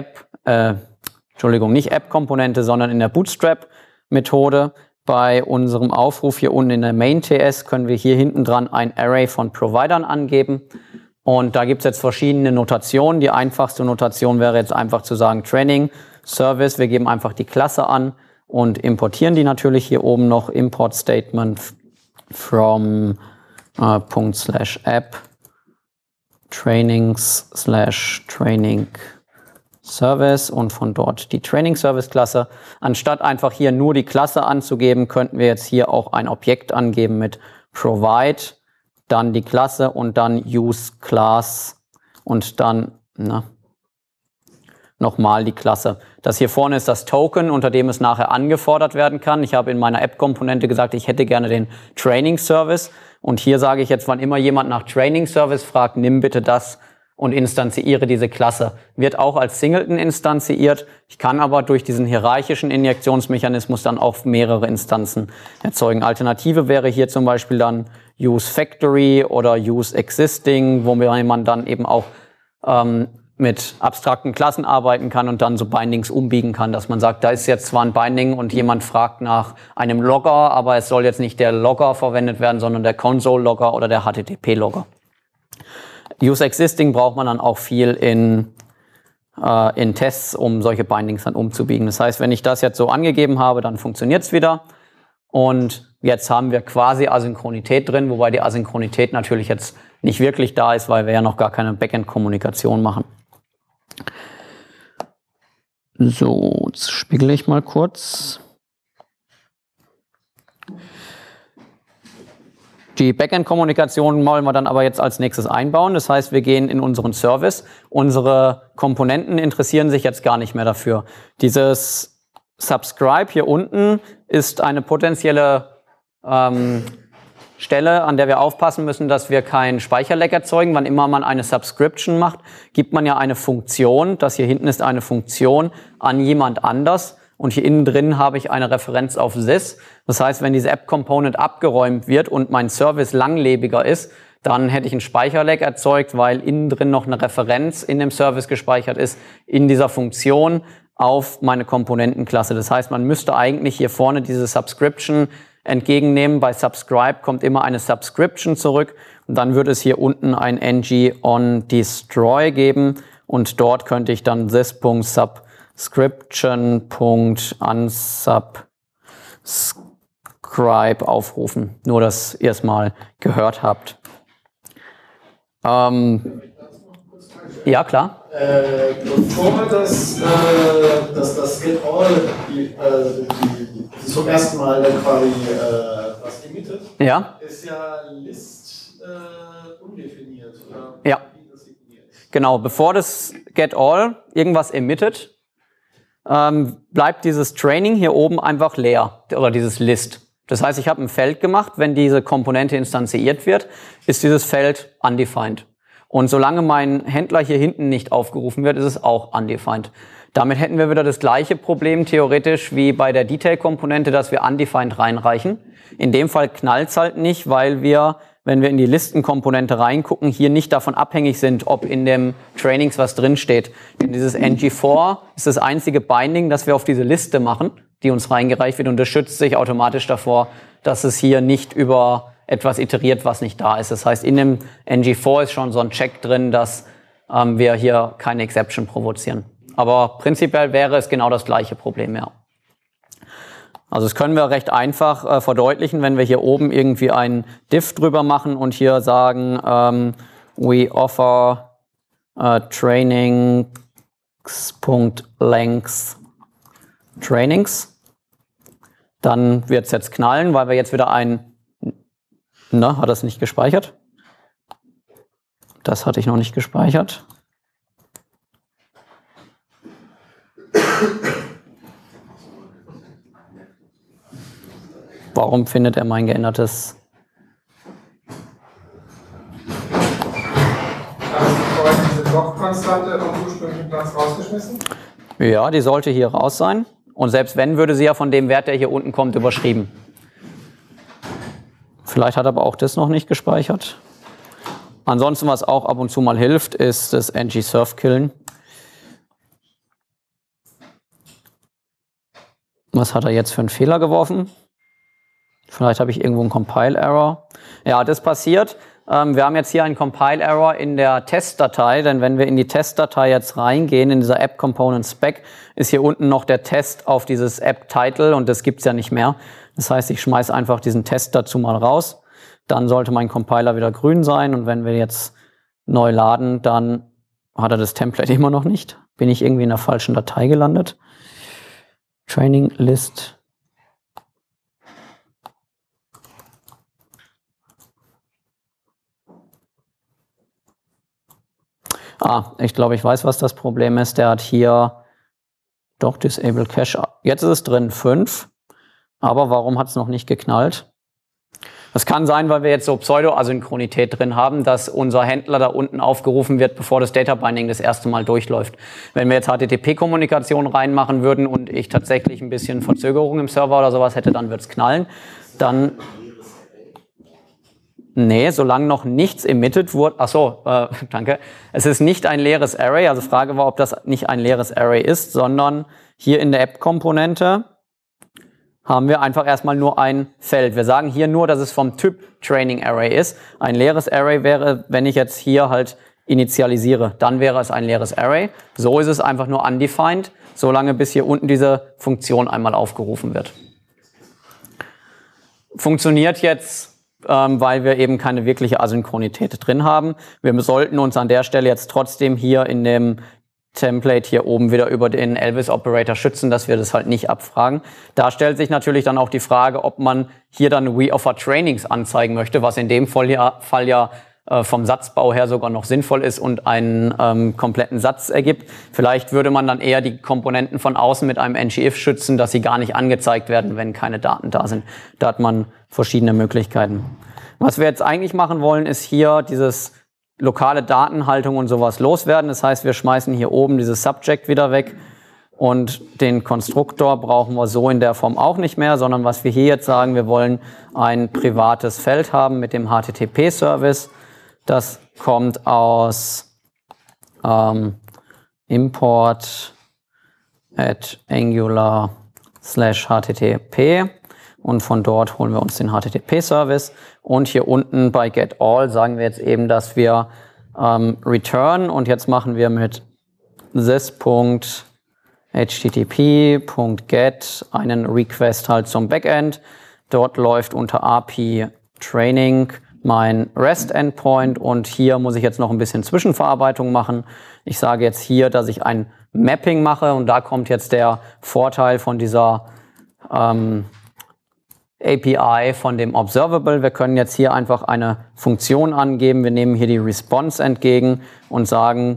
nicht App-Komponente, sondern in der Bootstrap-Methode. Bei unserem Aufruf hier unten in der Main.ts können wir hier hinten dran ein Array von Providern angeben. Und da gibt es jetzt verschiedene Notationen. Die einfachste Notation wäre jetzt einfach zu sagen Training Service. Wir geben einfach die Klasse an und importieren die natürlich hier oben noch. Import Statement from /app trainings/training Service und von dort die Training Service Klasse. Anstatt einfach hier nur die Klasse anzugeben, könnten wir jetzt hier auch ein Objekt angeben mit provide, dann die Klasse und dann use class und dann nochmal die Klasse. Das hier vorne ist das Token, unter dem es nachher angefordert werden kann. Ich habe in meiner App-Komponente gesagt, ich hätte gerne den Training Service. Und hier sage ich jetzt, wann immer jemand nach Training Service fragt, nimm bitte das und instanziere diese Klasse. Wird auch als Singleton instanziert. Ich kann aber durch diesen hierarchischen Injektionsmechanismus dann auch mehrere Instanzen erzeugen. Alternative wäre hier zum Beispiel dann use factory oder use existing, wo man dann eben auch mit abstrakten Klassen arbeiten kann und dann so Bindings umbiegen kann, dass man sagt, da ist jetzt zwar ein Binding und jemand fragt nach einem Logger, aber es soll jetzt nicht der Logger verwendet werden, sondern der Console-Logger oder der HTTP-Logger. Use Existing braucht man dann auch viel in Tests, um solche Bindings dann umzubiegen. Das heißt, wenn ich das jetzt so angegeben habe, dann funktioniert es wieder. Und jetzt haben wir quasi Asynchronität drin, wobei die Asynchronität natürlich jetzt nicht wirklich da ist, weil wir ja noch gar keine Backend-Kommunikation machen. So, jetzt spiegele ich mal kurz. Die Backend-Kommunikation wollen wir dann aber jetzt als nächstes einbauen. Das heißt, wir gehen in unseren Service. Unsere Komponenten interessieren sich jetzt gar nicht mehr dafür. Dieses Subscribe hier unten ist eine potenzielle Stelle, an der wir aufpassen müssen, dass wir keinen Speicherleck erzeugen. Wann immer man eine Subscription macht, gibt man ja eine Funktion. Das hier hinten ist eine Funktion an jemand anders. Und hier innen drin habe ich eine Referenz auf this. Das heißt, wenn diese App-Component abgeräumt wird und mein Service langlebiger ist, dann hätte ich einen Speicherleck erzeugt, weil innen drin noch eine Referenz in dem Service gespeichert ist, in dieser Funktion auf meine Komponentenklasse. Das heißt, man müsste eigentlich hier vorne diese Subscription entgegennehmen. Bei Subscribe kommt immer eine Subscription zurück und dann würde es hier unten ein ng on destroy geben und dort könnte ich dann this.subscription.unsubscribe aufrufen. Nur, dass ihr es mal gehört habt. Ja, klar. Bevor das GetAll zum ersten Mal quasi was emittet, Ja. ist ja List undefiniert. Oder Ja. Genau, bevor das getAll irgendwas emittet, bleibt dieses Training hier oben einfach leer, oder dieses List. Das heißt, ich habe ein Feld gemacht, wenn diese Komponente instanziert wird, ist dieses Feld undefined. Und solange mein Händler hier hinten nicht aufgerufen wird, ist es auch undefined. Damit hätten wir wieder das gleiche Problem theoretisch wie bei der Detail-Komponente, dass wir undefined reinreichen. In dem Fall knallt es halt nicht, weil wir, wenn wir in die Listenkomponente reingucken, hier nicht davon abhängig sind, ob in dem Trainings was drinsteht. Denn dieses ng4 ist das einzige Binding, das wir auf diese Liste machen, die uns reingereicht wird, und das schützt sich automatisch davor, dass es hier nicht über etwas iteriert, was nicht da ist. Das heißt, in dem ng4 ist schon so ein Check drin, dass wir hier keine Exception provozieren. Aber prinzipiell wäre es genau das gleiche Problem, ja. Also das können wir recht einfach verdeutlichen, wenn wir hier oben irgendwie einen Div drüber machen und hier sagen, we offer trainings.length trainings. Dann wird es jetzt knallen, weil wir jetzt wieder hat das nicht gespeichert? Das hatte ich noch nicht gespeichert. Warum findet er mein geändertes? Haben Sie vorher diese Blockkonstante am ursprünglichen Platz rausgeschmissen? Ja, die sollte hier raus sein. Und selbst wenn, würde sie ja von dem Wert, der hier unten kommt, überschrieben. Vielleicht hat aber auch das noch nicht gespeichert. Ansonsten, was auch ab und zu mal hilft, ist das ng-surf killen. Was hat er jetzt für einen Fehler geworfen? Vielleicht habe ich irgendwo einen Compile-Error. Ja, das passiert. Wir haben jetzt hier einen Compile-Error in der Testdatei, denn wenn wir in die Testdatei jetzt reingehen, in dieser App-Component-Spec, ist hier unten noch der Test auf dieses App-Title und das gibt es ja nicht mehr. Das heißt, ich schmeiße einfach diesen Test dazu mal raus. Dann sollte mein Compiler wieder grün sein und wenn wir jetzt neu laden, dann hat er das Template immer noch nicht. Bin ich irgendwie in der falschen Datei gelandet? Training List. Ich glaube, ich weiß, was das Problem ist. Der hat hier doch Disable Cache. Jetzt ist es drin 5. Aber warum hat es noch nicht geknallt? Das kann sein, weil wir jetzt so Pseudo-Asynchronität drin haben, dass unser Händler da unten aufgerufen wird, bevor das Data Binding das erste Mal durchläuft. Wenn wir jetzt HTTP-Kommunikation reinmachen würden und ich tatsächlich ein bisschen Verzögerung im Server oder sowas hätte, dann wird es knallen. Dann nee, solange noch nichts emitted wurde. Achso, danke. Es ist nicht ein leeres Array. Also Frage war, ob das nicht ein leeres Array ist, sondern hier in der App-Komponente haben wir einfach erstmal nur ein Feld. Wir sagen hier nur, dass es vom Typ Training Array ist. Ein leeres Array wäre, wenn ich jetzt hier halt initialisiere, dann wäre es ein leeres Array. So ist es einfach nur undefined, solange bis hier unten diese Funktion einmal aufgerufen wird. Funktioniert jetzt, weil wir eben keine wirkliche Asynchronität drin haben. Wir sollten uns an der Stelle jetzt trotzdem hier in dem Template hier oben wieder über den Elvis-Operator schützen, dass wir das halt nicht abfragen. Da stellt sich natürlich dann auch die Frage, ob man hier dann We Offer Trainings anzeigen möchte, was in dem Fall ja vom Satzbau her sogar noch sinnvoll ist und einen kompletten Satz ergibt. Vielleicht würde man dann eher die Komponenten von außen mit einem ng-if schützen, dass sie gar nicht angezeigt werden, wenn keine Daten da sind. Da hat man verschiedene Möglichkeiten. Was wir jetzt eigentlich machen wollen, ist hier dieses lokale Datenhaltung und sowas loswerden. Das heißt, wir schmeißen hier oben dieses Subject wieder weg und den Konstruktor brauchen wir so in der Form auch nicht mehr, sondern was wir hier jetzt sagen, wir wollen ein privates Feld haben mit dem HTTP-Service. Das kommt aus import at angular/http und von dort holen wir uns den HTTP-Service. Und hier unten bei getAll sagen wir jetzt eben, dass wir return und jetzt machen wir mit this.http.get einen Request halt zum Backend. Dort läuft unter API Training mein REST-Endpoint und hier muss ich jetzt noch ein bisschen Zwischenverarbeitung machen. Ich sage jetzt hier, dass ich ein Mapping mache und da kommt jetzt der Vorteil von dieser API von dem Observable. Wir können jetzt hier einfach eine Funktion angeben. Wir nehmen hier die Response entgegen und sagen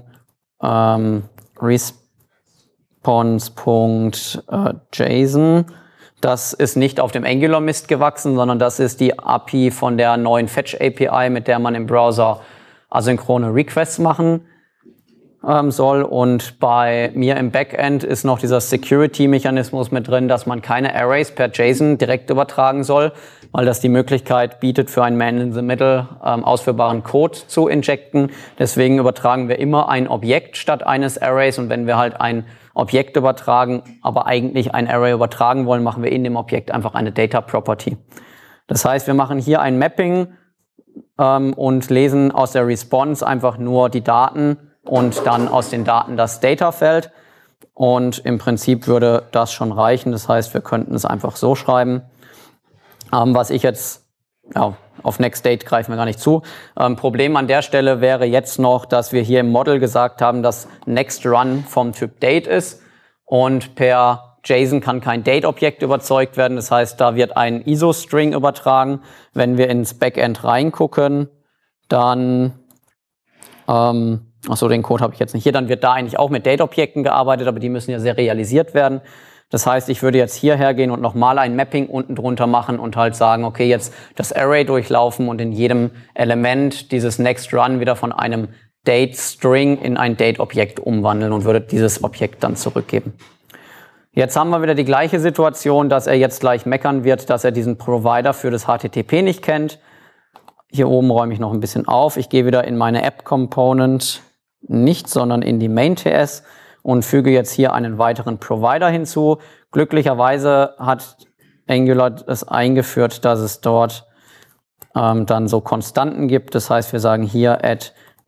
response.json. Das ist nicht auf dem Angular-Mist gewachsen, sondern das ist die API von der neuen Fetch-API, mit der man im Browser asynchrone Requests machen soll. Und bei mir im Backend ist noch dieser Security-Mechanismus mit drin, dass man keine Arrays per JSON direkt übertragen soll, weil das die Möglichkeit bietet, für einen Man-in-the-Middle ausführbaren Code zu injecten. Deswegen übertragen wir immer ein Objekt statt eines Arrays. Und wenn wir halt ein Objekt übertragen, aber eigentlich ein Array übertragen wollen, machen wir in dem Objekt einfach eine Data Property. Das heißt, wir machen hier ein Mapping und lesen aus der Response einfach nur die Daten und dann aus den Daten das Data-Feld. Und im Prinzip würde das schon reichen. Das heißt, wir könnten es einfach so schreiben. Was ich jetzt, ja, auf Next Date greifen wir gar nicht zu. Problem an der Stelle wäre jetzt noch, dass wir hier im Model gesagt haben, dass Next Run vom Typ Date ist. Und per JSON kann kein Date-Objekt überzeugt werden. Das heißt, da wird ein ISO-String übertragen. Wenn wir ins Backend reingucken, dann achso, den Code habe ich jetzt nicht hier. Dann wird da eigentlich auch mit Date-Objekten gearbeitet, aber die müssen ja serialisiert werden. Das heißt, ich würde jetzt hier hergehen und nochmal ein Mapping unten drunter machen und halt sagen, okay, jetzt das Array durchlaufen und in jedem Element dieses Next Run wieder von einem Date-String in ein Date-Objekt umwandeln und würde dieses Objekt dann zurückgeben. Jetzt haben wir wieder die gleiche Situation, dass er jetzt gleich meckern wird, dass er diesen Provider für das HTTP nicht kennt. Hier oben räume ich noch ein bisschen auf. Ich gehe wieder in meine App-Component, nicht, sondern in die Main.ts und füge jetzt hier einen weiteren Provider hinzu. Glücklicherweise hat Angular es eingeführt, dass es dort dann so Konstanten gibt. Das heißt, wir sagen hier add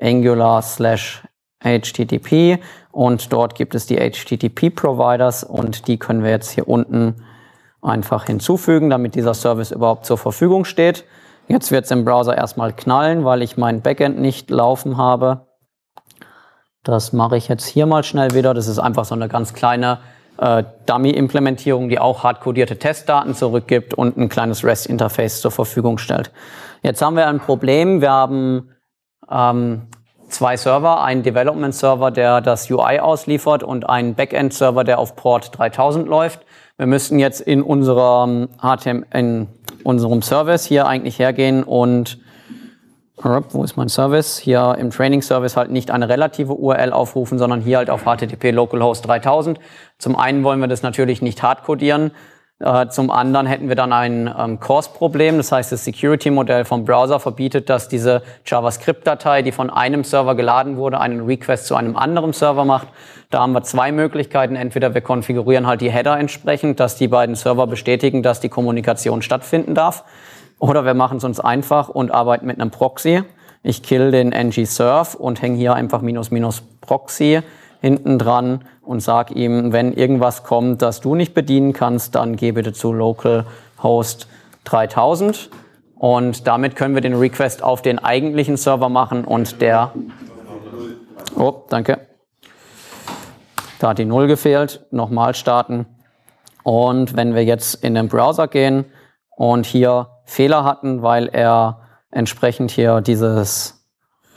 Angular/HTTP und dort gibt es die HTTP-Providers und die können wir jetzt hier unten einfach hinzufügen, damit dieser Service überhaupt zur Verfügung steht. Jetzt wird es im Browser erstmal knallen, weil ich mein Backend nicht laufen habe. Das mache ich jetzt hier mal schnell wieder. Das ist einfach so eine ganz kleine Dummy-Implementierung, die auch hardcodierte Testdaten zurückgibt und ein kleines REST-Interface zur Verfügung stellt. Jetzt haben wir ein Problem. Wir haben zwei Server, einen Development-Server, der das UI ausliefert und einen Backend-Server, der auf Port 3000 läuft. Wir müssten jetzt in unserem Service hier eigentlich hergehen und wo ist mein Service? Hier im Training-Service halt nicht eine relative URL aufrufen, sondern hier halt auf HTTP localhost 3000. Zum einen wollen wir das natürlich nicht hardcodieren. Zum anderen hätten wir dann ein Coarse-Problem. Das heißt, das Security-Modell vom Browser verbietet, dass diese JavaScript-Datei, die von einem Server geladen wurde, einen Request zu einem anderen Server macht. Da haben wir zwei Möglichkeiten. Entweder wir konfigurieren halt die Header entsprechend, dass die beiden Server bestätigen, dass die Kommunikation stattfinden darf. Oder wir machen es uns einfach und arbeiten mit einem Proxy. Ich kill den ng-serve und hänge hier einfach --proxy hinten dran und sag ihm, wenn irgendwas kommt, das du nicht bedienen kannst, dann geh bitte zu localhost 3000. Und damit können wir den Request auf den eigentlichen Server machen und der... Oh, danke. Da hat die 0 gefehlt. Nochmal starten. Und wenn wir jetzt in den Browser gehen und hier Fehler hatten, weil er entsprechend hier dieses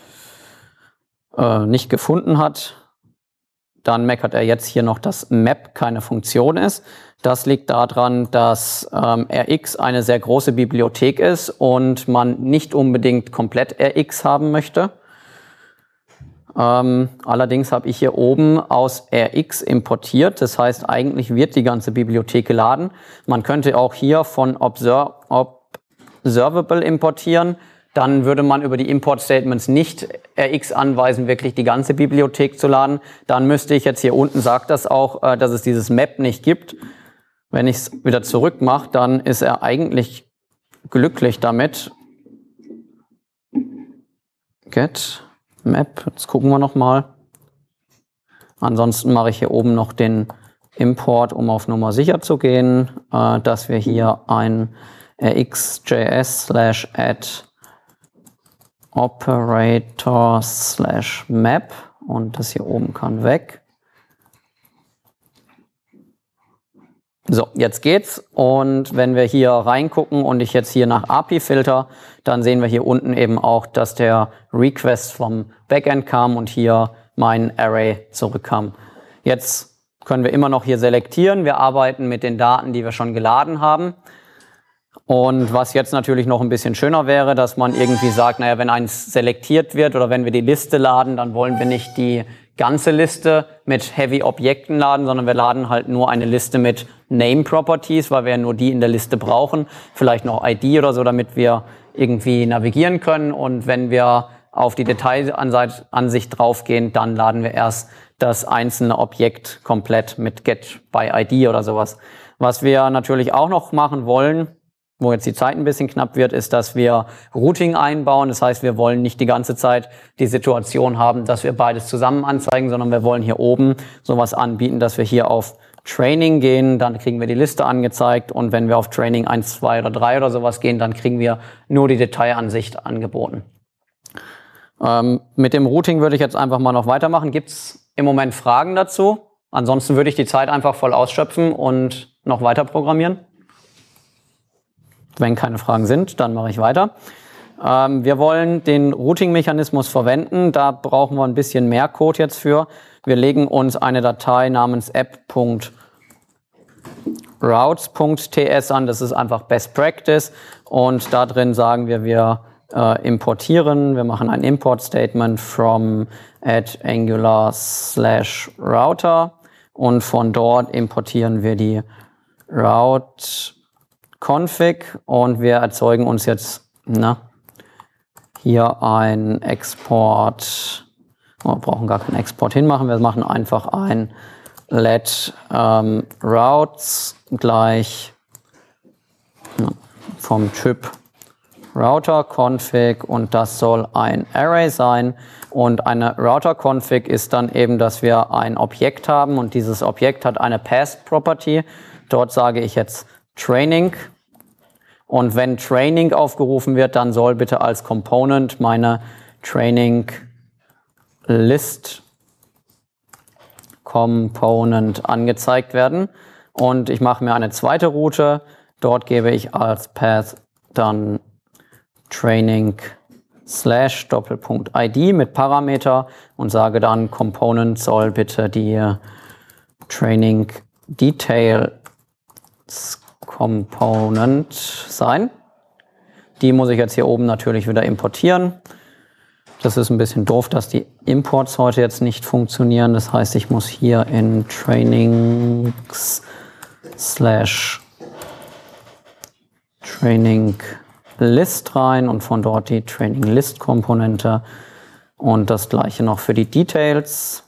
nicht gefunden hat, dann meckert er jetzt hier noch, dass Map keine Funktion ist. Das liegt daran, dass Rx eine sehr große Bibliothek ist und man nicht unbedingt komplett Rx haben möchte. Allerdings habe ich hier oben aus Rx importiert. Das heißt, eigentlich wird die ganze Bibliothek geladen. Man könnte auch hier von Observable importieren. Dann würde man über die Import-Statements nicht Rx anweisen, wirklich die ganze Bibliothek zu laden. Dann müsste ich jetzt hier unten, sagt das auch, dass es dieses Map nicht gibt. Wenn ich es wieder zurück mache, dann ist er eigentlich glücklich damit. Get Map, jetzt gucken wir nochmal. Ansonsten mache ich hier oben noch den Import, um auf Nummer sicher zu gehen, dass wir hier ein rxjs/add operator/map und das hier oben kann weg. So, jetzt geht's. Und wenn wir hier reingucken und ich jetzt hier nach API filter, dann sehen wir hier unten eben auch, dass der Request vom Backend kam und hier mein Array zurückkam. Jetzt können wir immer noch hier selektieren. Wir arbeiten mit den Daten, die wir schon geladen haben. Und was jetzt natürlich noch ein bisschen schöner wäre, dass man irgendwie sagt, naja, wenn eins selektiert wird oder wenn wir die Liste laden, dann wollen wir nicht die ganze Liste mit Heavy-Objekten laden, sondern wir laden halt nur eine Liste mit Name-Properties, weil wir ja nur die in der Liste brauchen. Vielleicht noch ID oder so, damit wir irgendwie navigieren können. Und wenn wir auf die Detailansicht draufgehen, dann laden wir erst das einzelne Objekt komplett mit Get by ID oder sowas. Was wir natürlich auch noch machen wollen, wo jetzt die Zeit ein bisschen knapp wird, ist, dass wir Routing einbauen. Das heißt, wir wollen nicht die ganze Zeit die Situation haben, dass wir beides zusammen anzeigen, sondern wir wollen hier oben sowas anbieten, dass wir hier auf Training gehen, dann kriegen wir die Liste angezeigt und wenn wir auf Training 1, 2 oder 3 oder sowas gehen, dann kriegen wir nur die Detailansicht angeboten. Mit dem Routing würde ich jetzt einfach mal noch weitermachen. Gibt es im Moment Fragen dazu? Ansonsten würde ich die Zeit einfach voll ausschöpfen und noch weiter programmieren. Wenn keine Fragen sind, dann mache ich weiter. Wir wollen den Routing-Mechanismus verwenden. Da brauchen wir ein bisschen mehr Code jetzt für. Wir legen uns eine Datei namens app.routes.ts an. Das ist einfach Best Practice. Und da drin sagen wir importieren. Wir machen ein Import-Statement from @angular/router. Und von dort importieren wir die Route-Config und wir erzeugen uns jetzt hier ein Export. Wir brauchen gar keinen Export hinmachen, wir machen einfach ein let routes gleich vom Typ Router-Config und das soll ein Array sein. Und eine Router-Config ist dann eben, dass wir ein Objekt haben und dieses Objekt hat eine Path-Property. Dort sage ich jetzt Training. Und wenn Training aufgerufen wird, dann soll bitte als Component meine Training List Component angezeigt werden. Und ich mache mir eine zweite Route. Dort gebe ich als Path dann Training/ID mit Parameter und sage dann, Component soll bitte die Training Details Component sein. Die muss ich jetzt hier oben natürlich wieder importieren. Das ist ein bisschen doof, dass die Imports heute jetzt nicht funktionieren. Das heißt, ich muss hier in Training List rein und von dort die Training List Komponente und das gleiche noch für die Details.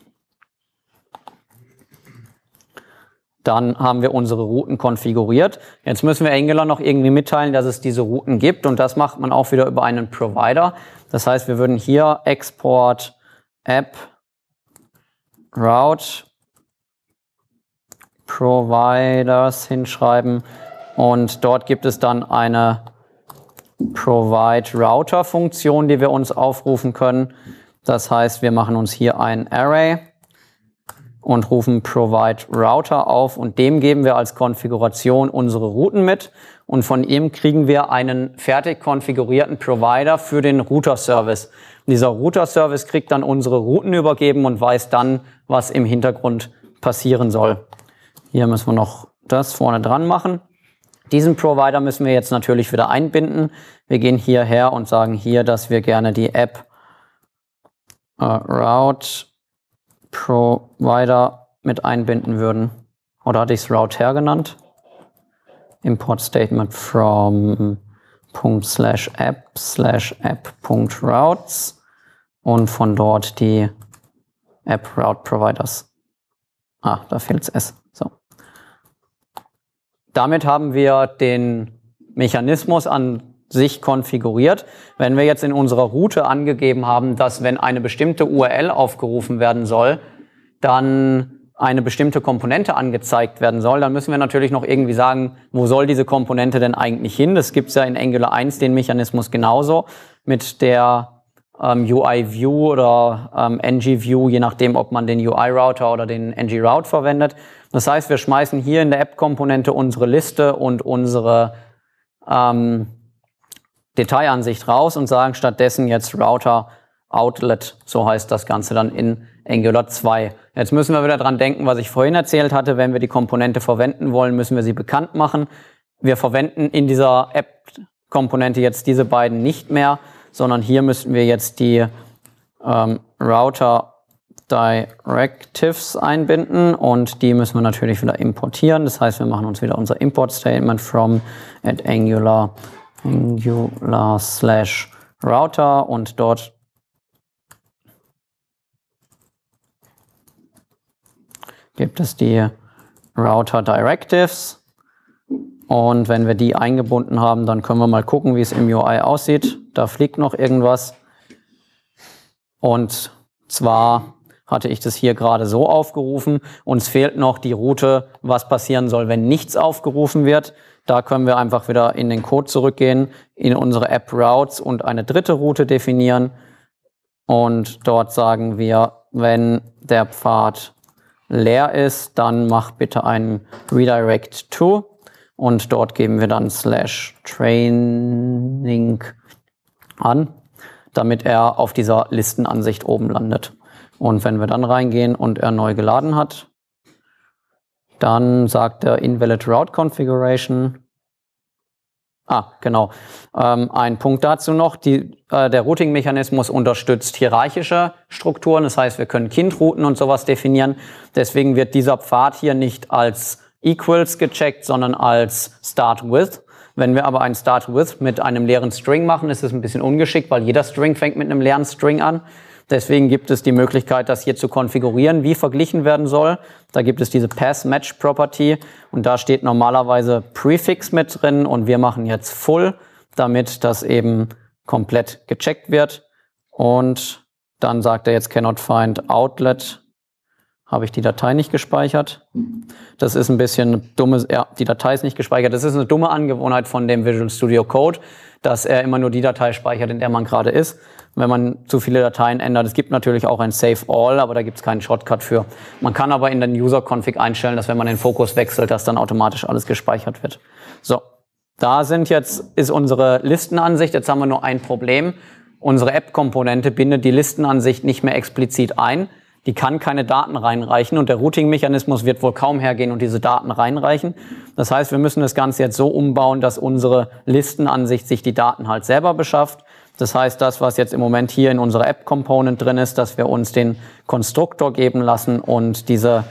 Dann haben wir unsere Routen konfiguriert. Jetzt müssen wir Angular noch irgendwie mitteilen, dass es diese Routen gibt und das macht man auch wieder über einen Provider. Das heißt, wir würden hier Export App Route Providers hinschreiben und dort gibt es dann eine Provide Router Funktion, die wir uns aufrufen können. Das heißt, wir machen uns hier ein Array und rufen Provide Router auf und dem geben wir als Konfiguration unsere Routen mit und von ihm kriegen wir einen fertig konfigurierten Provider für den Router-Service. Dieser Router-Service kriegt dann unsere Routen übergeben und weiß dann, was im Hintergrund passieren soll. Hier müssen wir noch das vorne dran machen. Diesen Provider müssen wir jetzt natürlich wieder einbinden. Wir gehen hierher und sagen hier, dass wir gerne die App Route Provider mit einbinden würden. Oder hatte ich es Route her genannt? Import Statement from /app/app.routes und von dort die App Route Providers. Da fehlt es S. So. Damit haben wir den Mechanismus an sich konfiguriert. Wenn wir jetzt in unserer Route angegeben haben, dass wenn eine bestimmte URL aufgerufen werden soll, dann eine bestimmte Komponente angezeigt werden soll, dann müssen wir natürlich noch irgendwie sagen, wo soll diese Komponente denn eigentlich hin? Das gibt es ja in Angular 1 den Mechanismus genauso mit der UI-View oder ng-View, je nachdem, ob man den UI-Router oder den ng-Route verwendet. Das heißt, wir schmeißen hier in der App-Komponente unsere Liste und unsere Detailansicht raus und sagen stattdessen jetzt Router Outlet, so heißt das Ganze dann in Angular 2. Jetzt müssen wir wieder dran denken, was ich vorhin erzählt hatte. Wenn wir die Komponente verwenden wollen, müssen wir sie bekannt machen. Wir verwenden in dieser App-Komponente jetzt diese beiden nicht mehr, sondern hier müssten wir jetzt die Router Directives einbinden und die müssen wir natürlich wieder importieren. Das heißt, wir machen uns wieder unser Import-Statement from @angular/Router und dort gibt es die Router Directives. Und wenn wir die eingebunden haben, dann können wir mal gucken, wie es im UI aussieht. Da fliegt noch irgendwas. Und zwar hatte ich das hier gerade so aufgerufen. Uns fehlt noch die Route, was passieren soll, wenn nichts aufgerufen wird. Da können wir einfach wieder in den Code zurückgehen, in unsere App Routes und eine dritte Route definieren. Und dort sagen wir, wenn der Pfad leer ist, dann mach bitte einen Redirect to. Und dort geben wir dann /training an, damit er auf dieser Listenansicht oben landet. Und wenn wir dann reingehen und er neu geladen hat, dann sagt er Invalid Route Configuration. Genau. Ein Punkt dazu noch. Der Routing-Mechanismus unterstützt hierarchische Strukturen. Das heißt, wir können Kindrouten und sowas definieren. Deswegen wird dieser Pfad hier nicht als Equals gecheckt, sondern als Start with. Wenn wir aber ein Start with mit einem leeren String machen, ist es ein bisschen ungeschickt, weil jeder String fängt mit einem leeren String an. Deswegen gibt es die Möglichkeit, das hier zu konfigurieren, wie verglichen werden soll. Da gibt es diese Pass-Match-Property und da steht normalerweise Prefix mit drin und wir machen jetzt Full, damit das eben komplett gecheckt wird. Und dann sagt er jetzt cannot find outlet. Habe ich die Datei nicht gespeichert? Das ist ein bisschen dummes, ja, die Datei ist nicht gespeichert. Das ist eine dumme Angewohnheit von dem Visual Studio Code, dass er immer nur die Datei speichert, in der man gerade ist. Wenn man zu viele Dateien ändert, es gibt natürlich auch ein Save All, aber da gibt es keinen Shortcut für. Man kann aber in den User-Config einstellen, dass wenn man den Fokus wechselt, dass dann automatisch alles gespeichert wird. So, da ist unsere Listenansicht. Jetzt haben wir nur ein Problem. Unsere App-Komponente bindet die Listenansicht nicht mehr explizit ein. Die kann keine Daten reinreichen und der Routing-Mechanismus wird wohl kaum hergehen und diese Daten reinreichen. Das heißt, wir müssen das Ganze jetzt so umbauen, dass unsere Listenansicht sich die Daten halt selber beschafft. Das heißt, das, was jetzt im Moment hier in unserer App-Component drin ist, dass wir uns den Konstruktor geben lassen und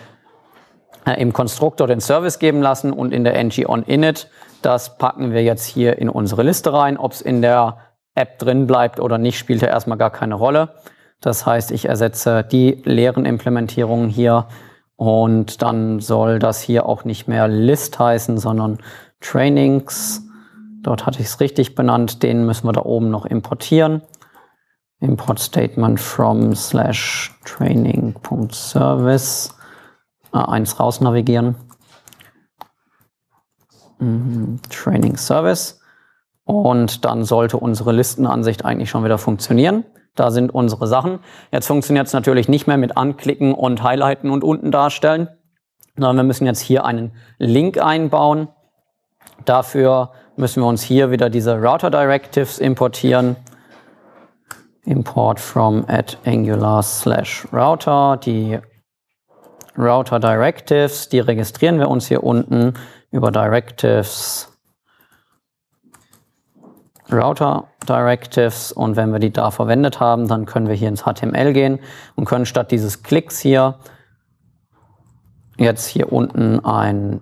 im Konstruktor den Service geben lassen und in der ng-on-init, das packen wir jetzt hier in unsere Liste rein. Ob es in der App drin bleibt oder nicht, spielt ja erstmal gar keine Rolle. Das heißt, ich ersetze die leeren Implementierungen hier und dann soll das hier auch nicht mehr List heißen, sondern Trainings. Dort hatte ich es richtig benannt. Den müssen wir da oben noch importieren. Import Statement from /training.service. Eins raus navigieren. Training Service. Und dann sollte unsere Listenansicht eigentlich schon wieder funktionieren. Da sind unsere Sachen. Jetzt funktioniert es natürlich nicht mehr mit Anklicken und Highlighten und unten darstellen, sondern wir müssen jetzt hier einen Link einbauen. Dafür müssen wir uns hier wieder diese Router Directives importieren. Import from @angular/router. Die Router Directives, die registrieren wir uns hier unten über Directives. Router Directives und wenn wir die da verwendet haben, dann können wir hier ins HTML gehen und können statt dieses Klicks hier jetzt hier unten ein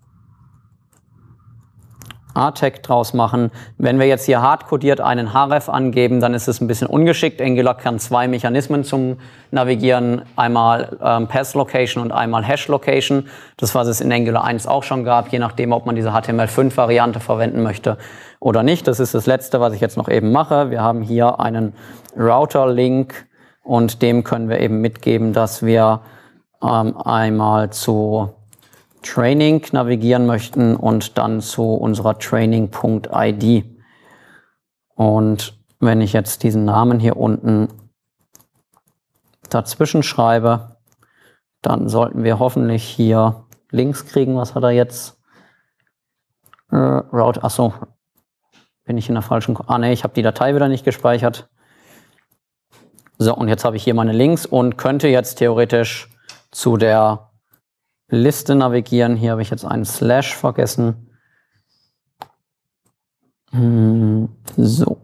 A-Tag draus machen. Wenn wir jetzt hier hardcodiert einen href angeben, dann ist es ein bisschen ungeschickt. Angular kann zwei Mechanismen zum Navigieren, einmal Path Location und einmal Hash Location. Das, was es in Angular 1 auch schon gab, je nachdem, ob man diese HTML5-Variante verwenden möchte oder nicht. Das ist das Letzte, was ich jetzt noch eben mache. Wir haben hier einen Router-Link und dem können wir eben mitgeben, dass wir einmal zu Training navigieren möchten und dann zu unserer Training.id. Und wenn ich jetzt diesen Namen hier unten dazwischen schreibe, dann sollten wir hoffentlich hier Links kriegen. Was hat er jetzt? Route, achso, bin ich in der falschen... ne, ich habe die Datei wieder nicht gespeichert. So, und jetzt habe ich hier meine Links und könnte jetzt theoretisch zu der Liste navigieren. Hier habe ich jetzt einen Slash vergessen. So.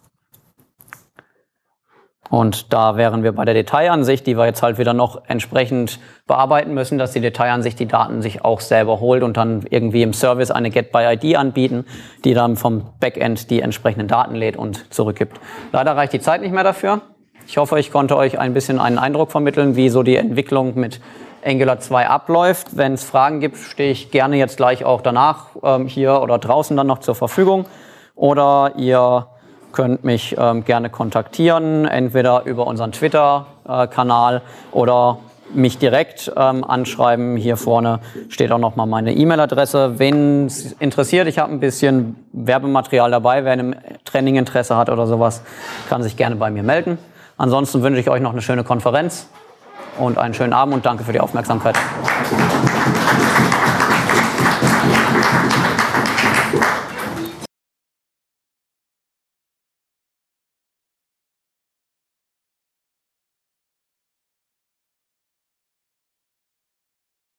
Und da wären wir bei der Detailansicht, die wir jetzt halt wieder noch entsprechend bearbeiten müssen, dass die Detailansicht die Daten sich auch selber holt und dann irgendwie im Service eine Get-by-ID anbieten, die dann vom Backend die entsprechenden Daten lädt und zurückgibt. Leider reicht die Zeit nicht mehr dafür. Ich hoffe, ich konnte euch ein bisschen einen Eindruck vermitteln, wie so die Entwicklung mit Angular 2 abläuft. Wenn es Fragen gibt, stehe ich gerne jetzt gleich auch danach hier oder draußen dann noch zur Verfügung. Oder ihr könnt mich gerne kontaktieren, entweder über unseren Twitter-Kanal oder mich direkt anschreiben. Hier vorne steht auch nochmal meine E-Mail-Adresse. Wen es interessiert, ich habe ein bisschen Werbematerial dabei. Wer ein Training Interesse hat oder sowas, kann sich gerne bei mir melden. Ansonsten wünsche ich euch noch eine schöne Konferenz und einen schönen Abend und danke für die Aufmerksamkeit.